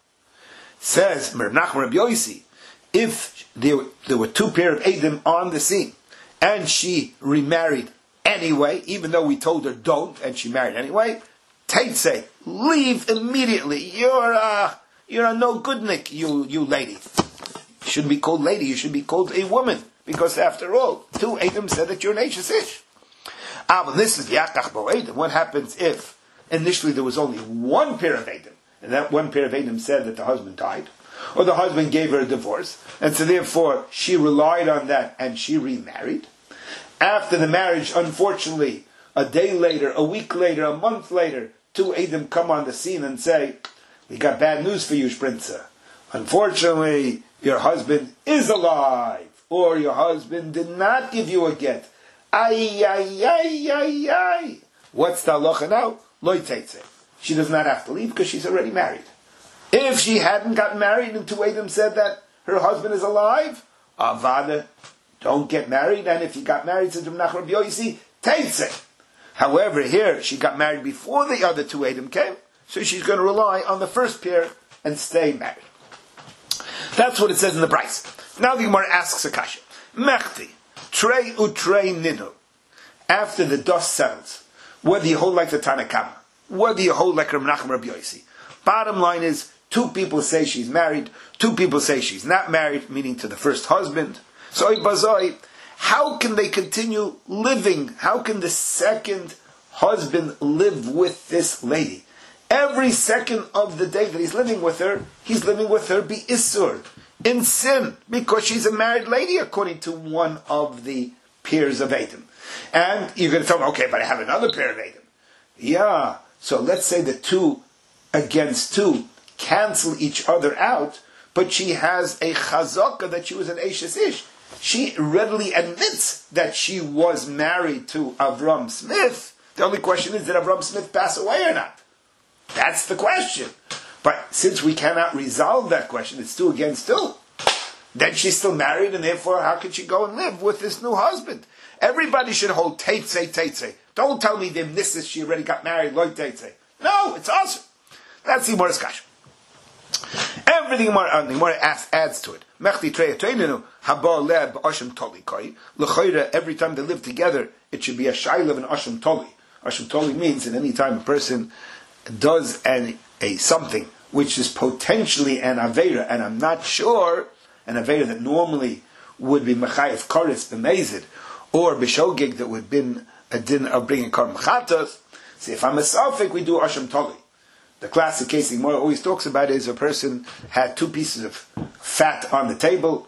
Says Reb Nachman Reb Yosi, if there were two pair of Edom on the scene, and she remarried anyway, even though we told her don't, and she married anyway, Teitze, leave immediately. You're a no goodnik, you lady. You shouldn't be called lady, you should be called a woman, because after all, two Edom said that you're an eishes ish. But this is Yakach Bo Edom. What happens if initially there was only one pair of Edom, and that one pair of Edom said that the husband died, or the husband gave her a divorce, and so therefore she relied on that and she remarried. After the marriage, unfortunately, a day later, a week later, a month later, two Edom come on the scene and say, we got bad news for you, Shprinza. Unfortunately, your husband is alive, or your husband did not give you a get. Ay, ay, ay, ay, ay. What's the halacha now? Lo teitze. She does not have to leave because she's already married. If she hadn't gotten married and two Edom said that her husband is alive, avada, don't get married. And if you got married, says Reb Nachman Reb Yosi, teitze. However, here she got married before the other two Edom came, so she's going to rely on the first pair and stay married. That's what it says in the Brisa. Now the Gemara asks a kasha. Mechti. Trei utrei ninu. After the dust settles, whether you hold like the Tanna Kama, whether you hold like Reb Nachman Reb Yosi, bottom line is, two people say she's married, two people say she's not married, meaning to the first husband. So bazoi, how can they continue living? How can the second husband live with this lady? Every second of the day that he's living with her be isur, in sin, because she's a married lady, according to one of the peers of Edom. And you're going to tell me, okay, but I have another pair of Edom. Yeah, so let's say the two against two cancel each other out, but she has a chazaka that she was an eishes ish. She readily admits that she was married to Avram Smith. The only question is, did Avram Smith pass away or not? That's the question. But since we cannot resolve that question, it's two against two, then she's still married, and therefore how can she go and live with this new husband? Everybody should hold teitze. Don't tell me the missus, she already got married, loy teitze. No, it's awesome. That's the Gemara's kasha. Everything the Gemara adds to it. Every time they live together, it should be a shayla of an asham toli. Asham toli means that any time a person does something which is potentially an aveira, and I'm not sure, an aveira that normally would be mechayev karis b'mezid, or b'shogeg that would have been a din of bringing kar mechatos. See, if I'm a safek, we do asham toli. The classic case the Gemara always talks about is a person had two pieces of fat on the table.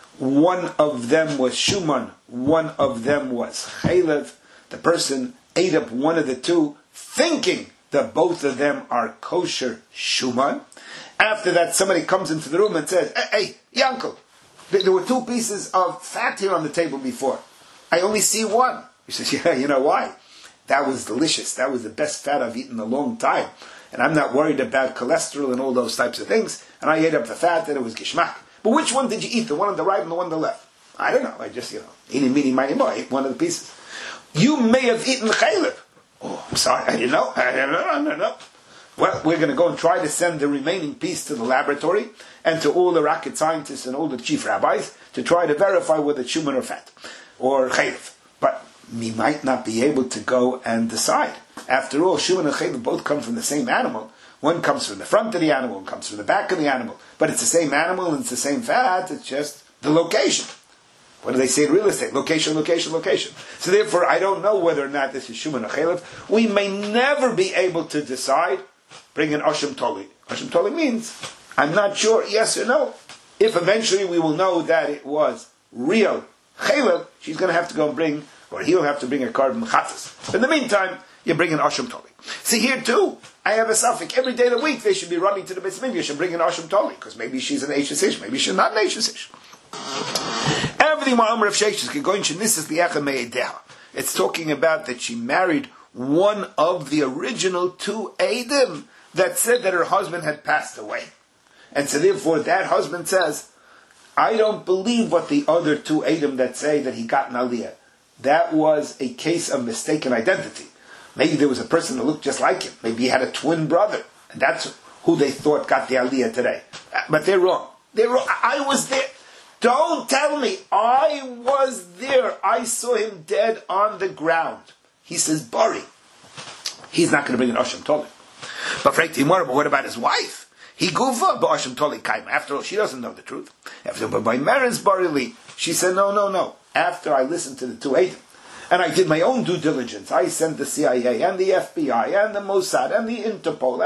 One of them was shuman, one of them was chaylev. The person ate up one of the two, thinking that both of them are kosher shuman. After that, somebody comes into the room and says, hey, Yankel, there were two pieces of fat here on the table before. I only see one. He says, yeah, you know why? That was delicious. That was the best fat I've eaten in a long time. And I'm not worried about cholesterol and all those types of things. And I ate up the fat and it was gishmak. But which one did you eat? The one on the right and the one on the left? I don't know. I just, eating meaning my imo. I ate one of the pieces. You may have eaten chaylev. Oh, I'm sorry. I didn't know. I don't know. Well, we're going to go and try to send the remaining piece to the laboratory and to all the rocket scientists and all the chief rabbis to try to verify whether it's human or fat or chaylev. But we might not be able to go and decide. After all, shuman and chaylev both come from the same animal. One comes from the front of the animal, one comes from the back of the animal. But it's the same animal and it's the same fat, it's just the location. What do they say in real estate? Location, location, location. So therefore, I don't know whether or not this is shuman or chaylev. We may never be able to decide. Bring an asham toli. Asham toli means, I'm not sure, yes or no. If eventually we will know that it was real chaylev, she's going to have to go and bring, or he'll have to bring a carbon chatzis. In the meantime, you bring an asham toli. See, here too, I have a suffix. Every day of the week, they should be running to the Beis Mikdash and bring an asham toli, because maybe she's an Eishes Ish, maybe she's not an Eishes Ish. Everything Ma'amr of Sheish is going to Nisas Li'echa Me'edeha. It's talking about that she married one of the original two Eidim that said that her husband had passed away. And so therefore that husband says, I don't believe what the other two Eidim that say that he got an Aliyah. That was a case of mistaken identity. Maybe there was a person that looked just like him. Maybe he had a twin brother. And that's who they thought got the Aliyah today. But they're wrong. They're wrong. I was there. Don't tell me. I was there. I saw him dead on the ground. He says, Bari. He's not going to bring an Asham Toli. But what about his wife? He gufa b'Asham Toli kaima. After all, she doesn't know the truth. After by Maris Barili, she said, no. After I listened to the two Eidim, and I did my own due diligence, I sent the CIA and the FBI and the Mossad and the Interpol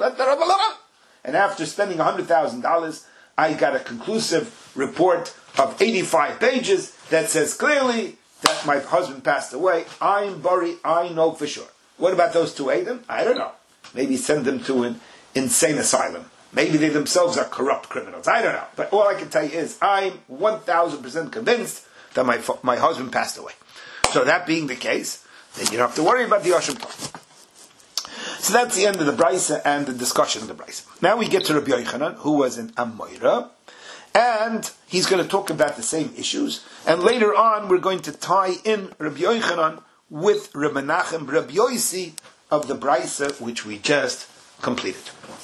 and after spending $100,000, I got a conclusive report of 85 pages that says clearly that my husband passed away. I'm Bari, I know for sure. What about those two Eidim? I don't know. Maybe send them to an insane asylum. Maybe they themselves are corrupt criminals. I don't know. But all I can tell you is I'm 1,000% convinced that my husband passed away. So that being the case, then you don't have to worry about the Asham Toli. So that's the end of the Brisa and the discussion of the Brisa. Now we get to Rabbi Yochanan, who was an Amoira, and he's going to talk about the same issues. And later on, we're going to tie in Rabbi Yochanan with Rabbi Menachem, Rabbi Yosi of the Brisa, which we just completed.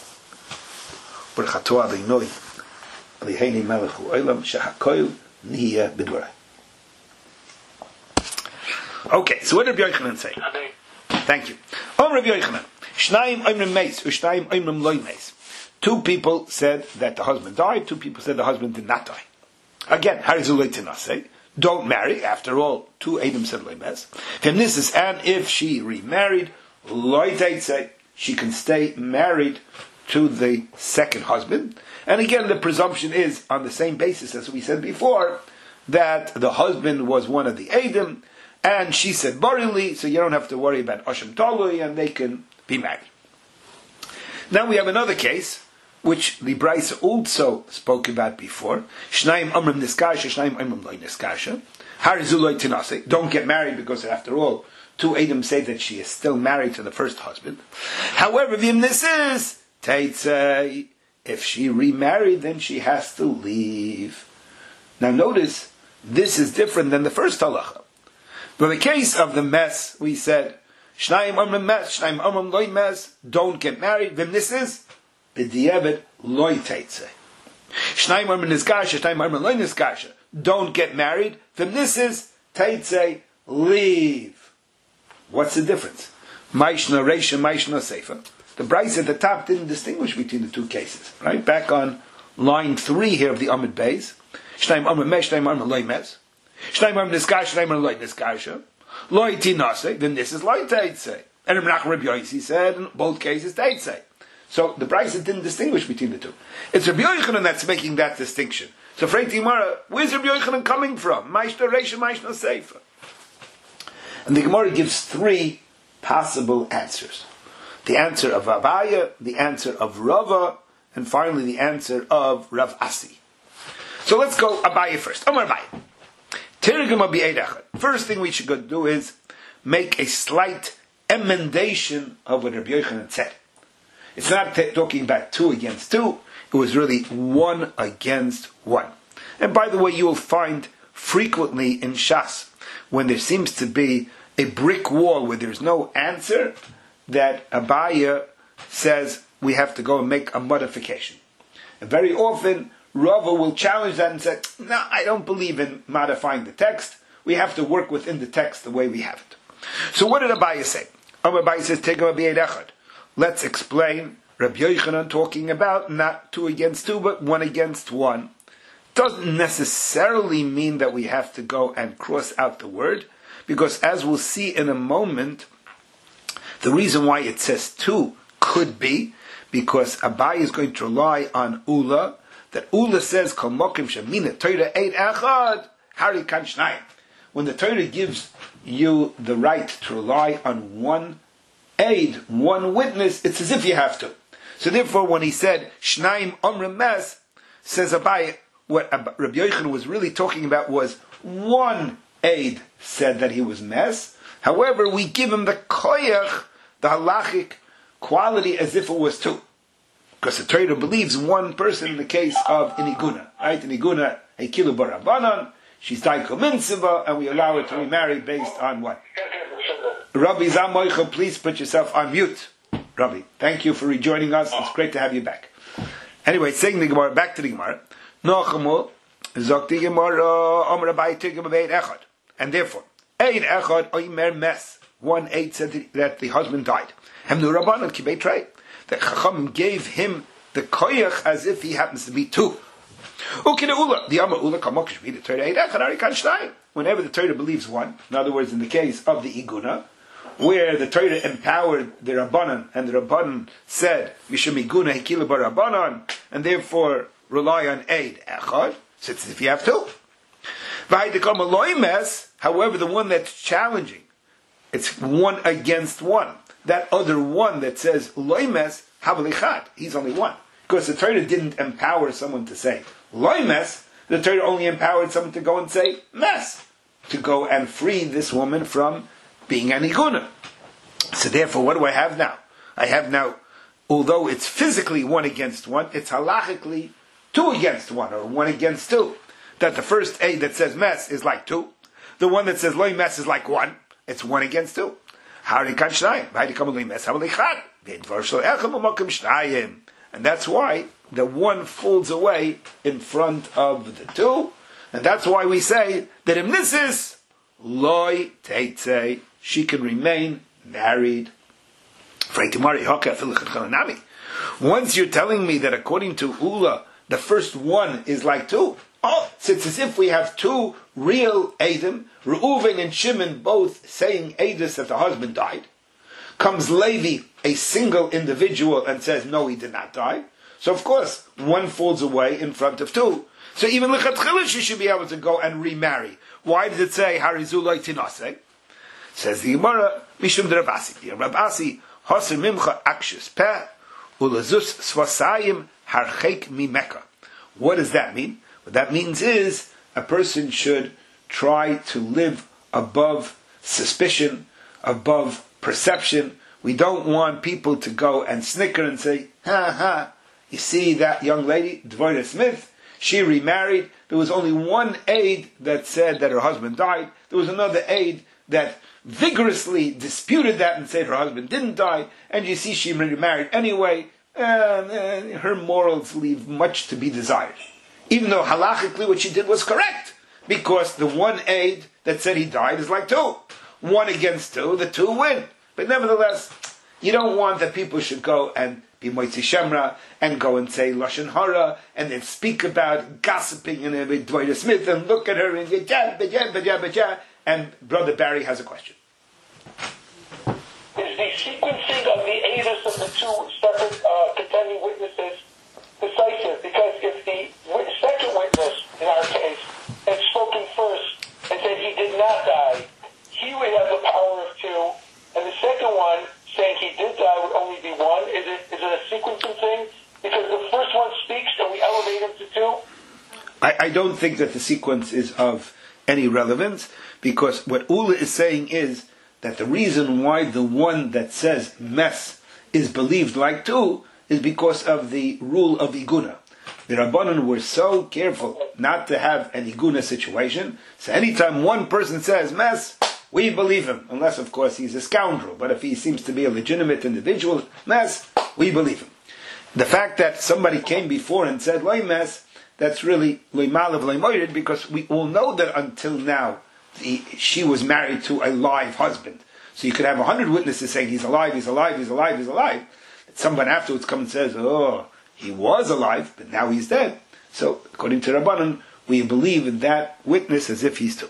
Okay, so what did Rabbi Yochanan say? Thank you. Rabbi Yochanan, two people said that the husband died, two people said the husband did not die. Again, don't marry. After all, two Eidim said loimes. And if she remarried, she can stay married to the second husband. And again, the presumption is on the same basis as we said before, that the husband was one of the Eidim, and she said Barili, so you don't have to worry about Asham Tolui, and they can be married. Now we have another case, which the Brisa also spoke about before. Shnaim Amrim Niskasha, Shnaim Amrim Loi Niskasha. Harizuloi Tinase. Don't get married because after all, two Eidim say that she is still married to the first husband. However, Vim this is Teitzei. If she remarried, then she has to leave. Now notice, this is different than the first halacha. But in the case of the mess, we said, Shnaim Amrim Mes, Shnaim Amrim Loi Mes, don't get married. Vim this is B'di'evet Loi Teitzei. Shnai marma nizkarsha, shnai marma loy nizkarsha. Don't get married. V'mnisis teitzei, leave. What's the difference? Maishna reisha, maishna seifa. The Bryce at the top didn't distinguish between the two cases. Right? Back on line 3 here of the Amud Beis. Shnai marma mesh, shnai marma loy mes. Shnai marma nizkarsha, shnai marma loy nizkarsha. Loy tinase, v'mnisis loy teitzei. And Rabbi Yosi said in both cases teitzei. So the Bryce didn't distinguish between the two. It's Rabbi Yochanan that's making that distinction. So Frei Gemara, where's Rabbi Yochanan coming from? Maishna Reisha, Maishna Seifa. And the Gemara gives 3 possible answers. The answer of Abaya, the answer of Rava, and finally the answer of Rav Asi. So let's go Abaya first. Omar Abaya. Tirgum Abi Eidachad. First thing we should go do is make a slight emendation of what Rabbi Yochanan said. It's not talking about 2 against 2. It was really 1 against 1. And by the way, you will find frequently in Shas, when there seems to be a brick wall where there's no answer, that Abaya says we have to go and make a modification. And very often, Rava will challenge that and say, no, I don't believe in modifying the text. We have to work within the text the way we have it. So what did Abaya say? Abaya says, take Rabbi Eidachad. Let's explain Rabbi Yochanan talking about not 2 against 2, but 1 against 1. Doesn't necessarily mean that we have to go and cross out the word, because as we'll see in a moment, the reason why it says 2 could be because Abai is going to rely on Ula, that Ula says, Kol mokim shemina Torah eid echad, hari kan shnayim. When the Torah gives you the right to rely on one aid, one witness, it's as if you have to. So therefore, when he said Shnaim Omrim Mes, says Abai, what Rabbi Yochanan was really talking about was 1 aid said that he was Mes. However, we give him the koyach, the halachic quality, as if it was 2, because the Torah believes 1 person in the case of Iniguna, right? Iniguna Heikilu Barabanan, she's Daiko Minsiva, and we allow her to remarry based on what? Rabbi Zamoicha, please put yourself on mute. Rabbi, thank you for rejoining us. It's great to have you back. Anyway, saying the Gemara, back to the Gemara. Nochamu, Zokti Gemara, Amr Abai Tigam of Eid Echad. And therefore, Eid Echad, Oimer Mes. 1 aid said that the husband died. Hemnu Rabbanan Kibei Trey. That Chacham gave him the koyach as if he happens to be 2. Ukina Ula, the Amr Ula Kamokish be the Torah Eid Echad, Ari Kan Shnayim. Whenever the Torah believes 1, in other words, in the case of the Iguna, where the Torah empowered the Rabbanan, and the Rabbanan said, Mishum Iguna Hekila Bar Rabbanan, and therefore rely on aid Echad, so it's if you have 2. However, the one that's challenging, it's 1 against 1. That other one that says Loimes, Havalichad, he's only 1. Because the Torah didn't empower someone to say Loimes, the Torah only empowered someone to go and say Mes, to go and free this woman from being an iguna. So therefore, what do I have now? I have now, although it's physically 1 against 1, it's halachically 2 against 1, or 1 against 2. That the first aid that says Mes is like 2. The one that says Loi Mes is like 1. It's 1 against 2. And that's why the 1 falls away in front of the 2. And that's why we say that in this is Loi Teitze, she can remain married. Once you're telling me that according to Ula, the first 1 is like 2, so it's as if we have 2 real Eidim, Reuven and Shimon both saying Eidus that the husband died. Comes Levi, a single individual, and says, no, he did not die. So of course, 1 falls away in front of 2. So even Lechatchila, she should be able to go and remarry. Why does it say, Harizulai Tinase? Says the Gemara, Mishum de Rabasi. Rabasi, Hoser Mimcha Akshis Peh, Ulazus Svasayim Harchek Mimeka. What does that mean? What that means is, a person should try to live above suspicion, above perception. We don't want people to go and snicker and say, you see that young lady, Dvorah Smith, she remarried. There was only 1 aide that said that her husband died. There was another aide that vigorously disputed that and said her husband didn't die. And you see she remarried anyway. her morals leave much to be desired. Even though halachically what she did was correct, because the one aid that said he died is like two. 1 against 2, the 2 win. But nevertheless, you don't want that people should go and be moitzi shemra and go and say lashon hara and then speak about gossiping and with Dwight Smith and look at her and and Brother Barry has a question. Is the sequencing of the aiders of the two separate contending witnesses decisive? Because if the second witness in our case had spoken first and said he did not die, he would have the power of 2, and the second one saying he did die would only be 1. Is it a sequencing thing? Because the first one speaks and we elevate him to 2? I don't think that the sequence is of any relevance, because what Ula is saying is that the reason why the one that says mes is believed like 2 is because of the rule of iguna. The Rabbanan were so careful not to have an iguna situation, so anytime one person says mes, we believe him, unless of course he's a scoundrel. But if he seems to be a legitimate individual, mes, we believe him. The fact that somebody came before and said loy mes, that's really loy malav loy moirid, because we all know that until now she was married to a live husband. So you could have 100 witnesses saying he's alive, he's alive, he's alive, he's alive. Someone afterwards comes and says, oh, he was alive, but now he's dead. So according to Rabbanan, we believe in that witness as if he's still.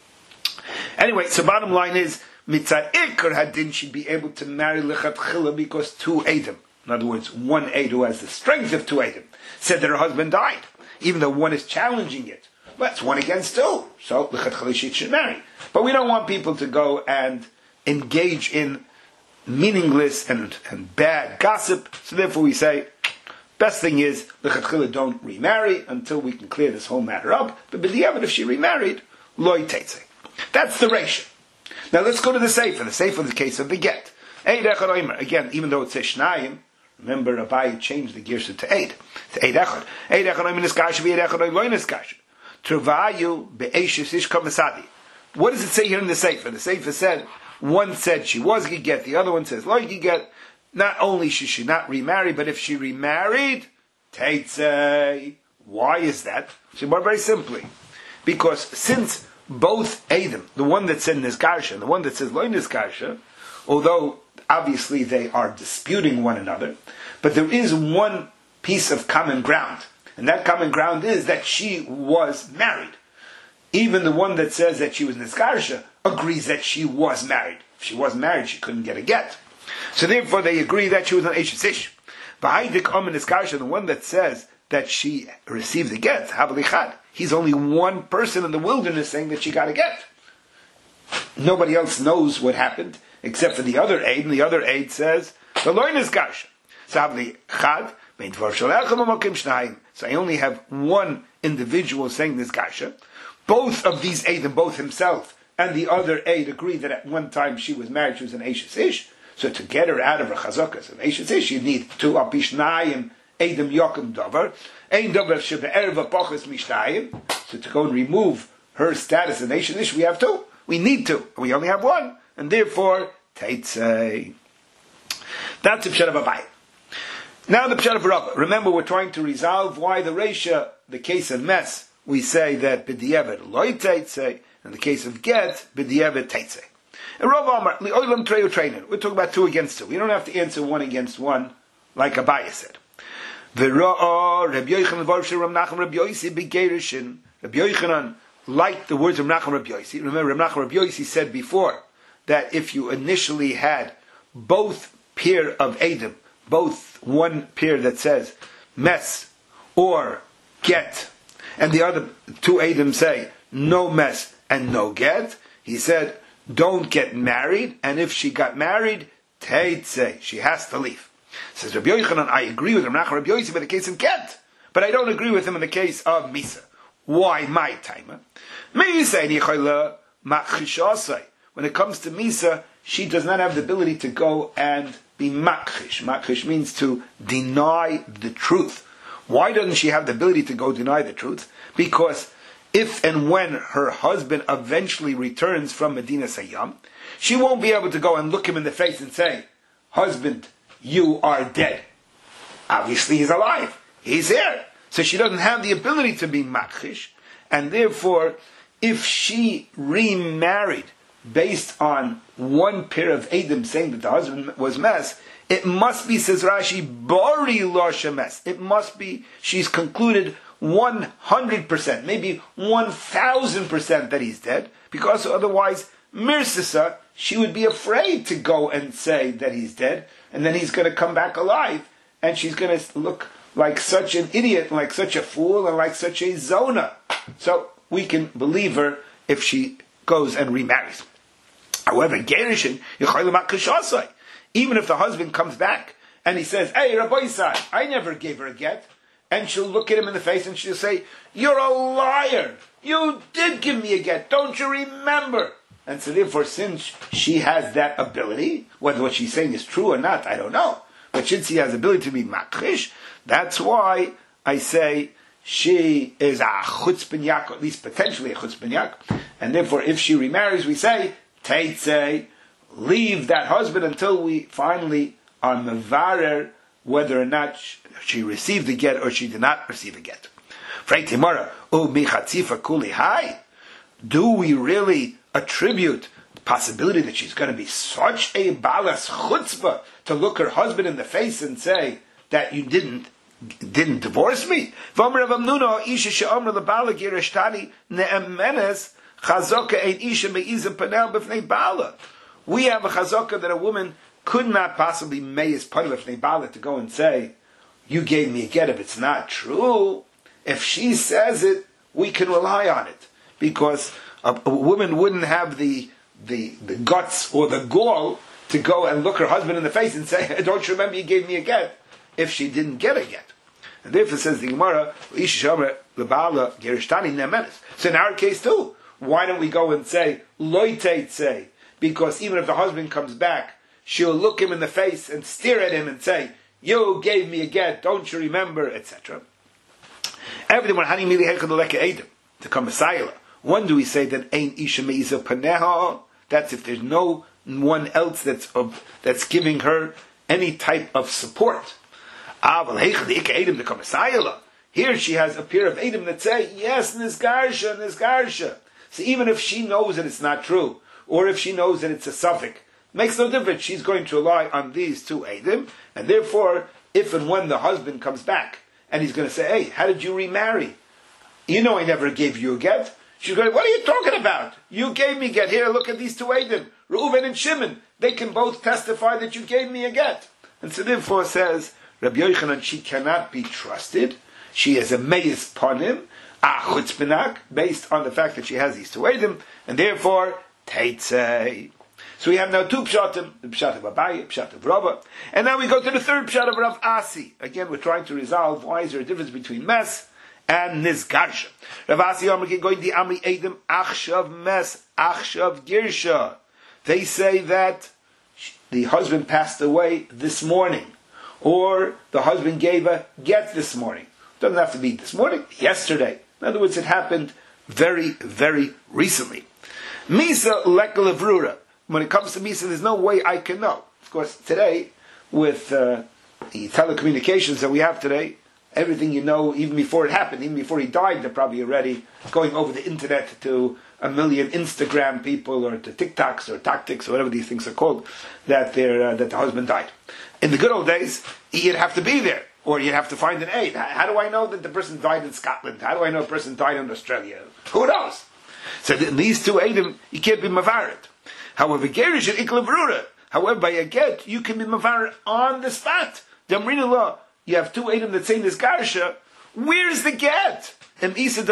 Anyway, so bottom line is, mitzad ikar hadin, she'd be able to marry lechatchila because 2 eidim. In other words, 1 aid who has the strength of 2 eidim said that her husband died, even though one is challenging it. Well, that's 1 against 2, so lechatchila she should marry. But we don't want people to go and engage in meaningless and bad gossip, so therefore we say, best thing is, lechatchila don't remarry until we can clear this whole matter up, but b'diavad, if she remarried, loy tetzeh. That's the ratio. Now let's go to the Sefer. The Sefer is the case of the get. Eid echad oimer. Again, even though it says shnayim, remember Rabbi changed the gears to eid. To eid echad. Eid echad oimer niskasha, eid echad oimer loy niskasha. Travayu be'eshes ishka masadi. What does it say here in the Sefer? The Sefer said, one said she was giget, the other one says loy giget. Not only she should not remarry, but if she remarried, teitzei. Why is that? Very simply. Because since both Eidim, the one that said Nizkarsha and the one that says Lo Nizkarsha, although obviously they are disputing one another, but there is one piece of common ground, and that common ground is that she was married. Even the one that says that she was Nizkarsha agrees that she was married. If she wasn't married, she couldn't get a get. So therefore they agree that she was an Eshes Ish. V'haidik Om Nizkarsha, the one that says that she received the get, Havalichad. He's only one person in the wilderness saying that she got a get. Nobody else knows what happened except for the other aid, and the other aid says the loin is gash. So I only have one individual saying this gasha. Both of these aid, and both himself and the other aid, agree that at one time she was married, she was an Eshes Ish. So to get her out of her chazaka as an Eshes Ish, you need 2 apishnayim Eidim Yokim Dover, Ein Dover Shebe'erva Poches Mishtayim. So to go and remove her status as Eshes Ish, we have 2. We need 2. We only have 1. And therefore, Teitzei. That's the Pshat of Abaye. Now the Pshat of Rava. Remember, we're trying to resolve why the Reisha, the case of Mes, we say that B'diavad Loi Teitzei, and the case of Get, B'diavad Teitzei. And Rava Amar, Li'olam Treyu Treinin. We're talking about 2 against 2. We don't have to answer 1 against 1, like Abaye said. Rabbi Yochanan liked the words of Menachem Rabbi Yossi. Remember, Menachem Rabbi Yossi said before that if you initially had both pair of Eidim, both one pair that says mes or get, and the other 2 Eidim say no mes and no get, he said, don't get married, and if she got married, teitzei, she has to leave. Says Rabbi Yochanan, I agree with Rabbi Yossi in the case of Get, but I don't agree with him in the case of Misa. Why my timer? When it comes to Misa, she does not have the ability to go and be makhish. Makhish means to deny the truth. Why doesn't she have the ability to go deny the truth? Because if and when her husband eventually returns from Medina Sayyam, she won't be able to go and look him in the face and say, husband, you are dead. Obviously he's alive. He's here. So she doesn't have the ability to be makhish, and therefore, if she remarried based on one pair of Edom saying that the husband was mes, it must be, says Rashi, bori lo shemes. It must be, she's concluded 100%, maybe 1,000% that he's dead, because otherwise, mirsisa, she would be afraid to go and say that he's dead, and then he's going to come back alive, and she's going to look like such an idiot, like such a fool, and like such a zona. So we can believe her if she goes and remarries. However, Gerishin, even if the husband comes back and he says, "Hey, Rabbi Yisai, I never gave her a get," and she'll look at him in the face and she'll say, "You're a liar. You did give me a get. Don't you remember?" And so therefore, since she has that ability, whether what she's saying is true or not, I don't know. But since she has the ability to be makrish, that's why I say she is a chutzpah, at least potentially a chutzpah, and therefore if she remarries, we say, Teitzei, leave that husband until we finally are mevarer whether or not she received the get or she did not receive a get. Do we really attribute the possibility that she's going to be such a balas chutzpah to look her husband in the face and say that you didn't divorce me? We have a chazaka that a woman could not possibly meiz panav b'fnei bala to go and say, "You gave me a get." If it's not true, if she says it, we can rely on it, because a woman wouldn't have the guts or the gall to go and look her husband in the face and say, "Don't you remember you gave me a get?" if she didn't get a get. And therefore says the Gemara, so in our case too, why don't we go and say, Loitei, because even if the husband comes back, she'll look him in the face and stare at him and say, "You gave me a get, don't you remember?" etc. To come Messiah. When do we say that Ein Isha Me'iza Paneha? That's if there's no one else that's giving her any type of support. Here she has a pair of Edom that say, "Yes, Nizgarsha." So even if she knows that it's not true, or if she knows that it's a suffix, makes no difference. She's going to rely on these two Edom, and therefore, if and when the husband comes back, and he's going to say, "Hey, how did you remarry? You know I never gave you a get." She's going, "What are you talking about? You gave me a get. Here, look at these two Edom, Reuven and Shimon. They can both testify that you gave me a get." And so therefore says Rabbi Yochanan, she cannot be trusted. She is a meiz panim, a chutzpah, based on the fact that she has these two Edom, and therefore, teitzei. So we have now two pshatim, the pshat of Abaye, pshat of Rava, and now we go to the third pshat of Rav Asi. Again, we're trying to resolve why is there a difference between mes and nizgarsha. Rav Asi Amri going the Amri Edom achshav mes achshav girsha. They say that the husband passed away this morning, or the husband gave a get this morning. Doesn't have to be this morning, yesterday. In other words, it happened very, very recently. Misa lekal avrura. When it comes to Misa, there's no way I can know. Of course, today, with the telecommunications that we have today, everything you know, even before it happened, even before he died, they're probably already going over the internet to a million Instagram people, or to TikToks or tactics, or whatever these things are called, that the husband died. In the good old days, you'd have to be there, or you'd have to find an aid. How do I know that the person died in Scotland? How do I know a person died in Australia? Who knows? So these two Edom, you can't be mavaret. However, Gerish and Ikla. However, by a get, you can be mavaret on the spot. The Amrina law, you have two Edom that say this Garsha. Where's the get? You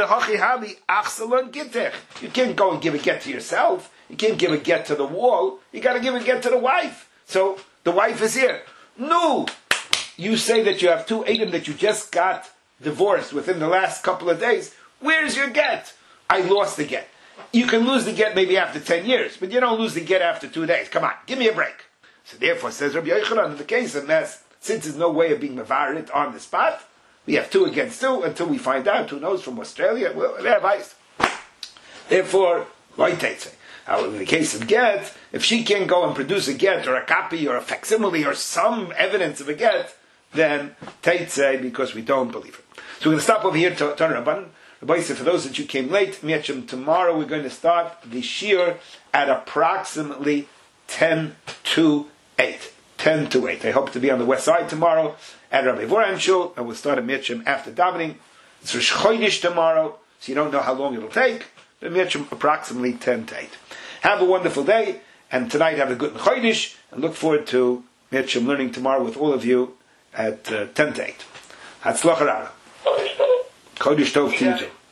can't go and give a get to yourself. You can't give a get to the wall. You got to give a get to the wife. So the wife is here. No, you say that you have two Edom that you just got divorced within the last couple of days. Where's your get? I lost the get. You can lose the get maybe after 10 years, but you don't lose the get after 2 days. Come on, give me a break. So therefore, says Rabbi Yochanan, in the case of Nes, since there's no way of being mevarit on the spot, we have 2 against 2 until we find out. Who knows from Australia? Well, they have ice. Therefore, loitei. However, in the case of get, if she can't go and produce a get or a copy or a facsimile or some evidence of a get, than Teitzei because we don't believe it. So we're going to stop over here to turn Rabban. Rabbi said, for those that you came late, tomorrow we're going to start the Shir at approximately 10 to 8. 10 to 8. I hope to be on the west side tomorrow at Rabbi Voran Shul, and we'll start at Mirchim after davening. It's Rosh Chodesh tomorrow, so you don't know how long it'll take, but Mirchim approximately 10 to 8. Have a wonderful day, and tonight have a good Chodesh, and look forward to Mirchim learning tomorrow with all of you at 10 to 8. Hatzlach Rara. Chodesh Tov to you too.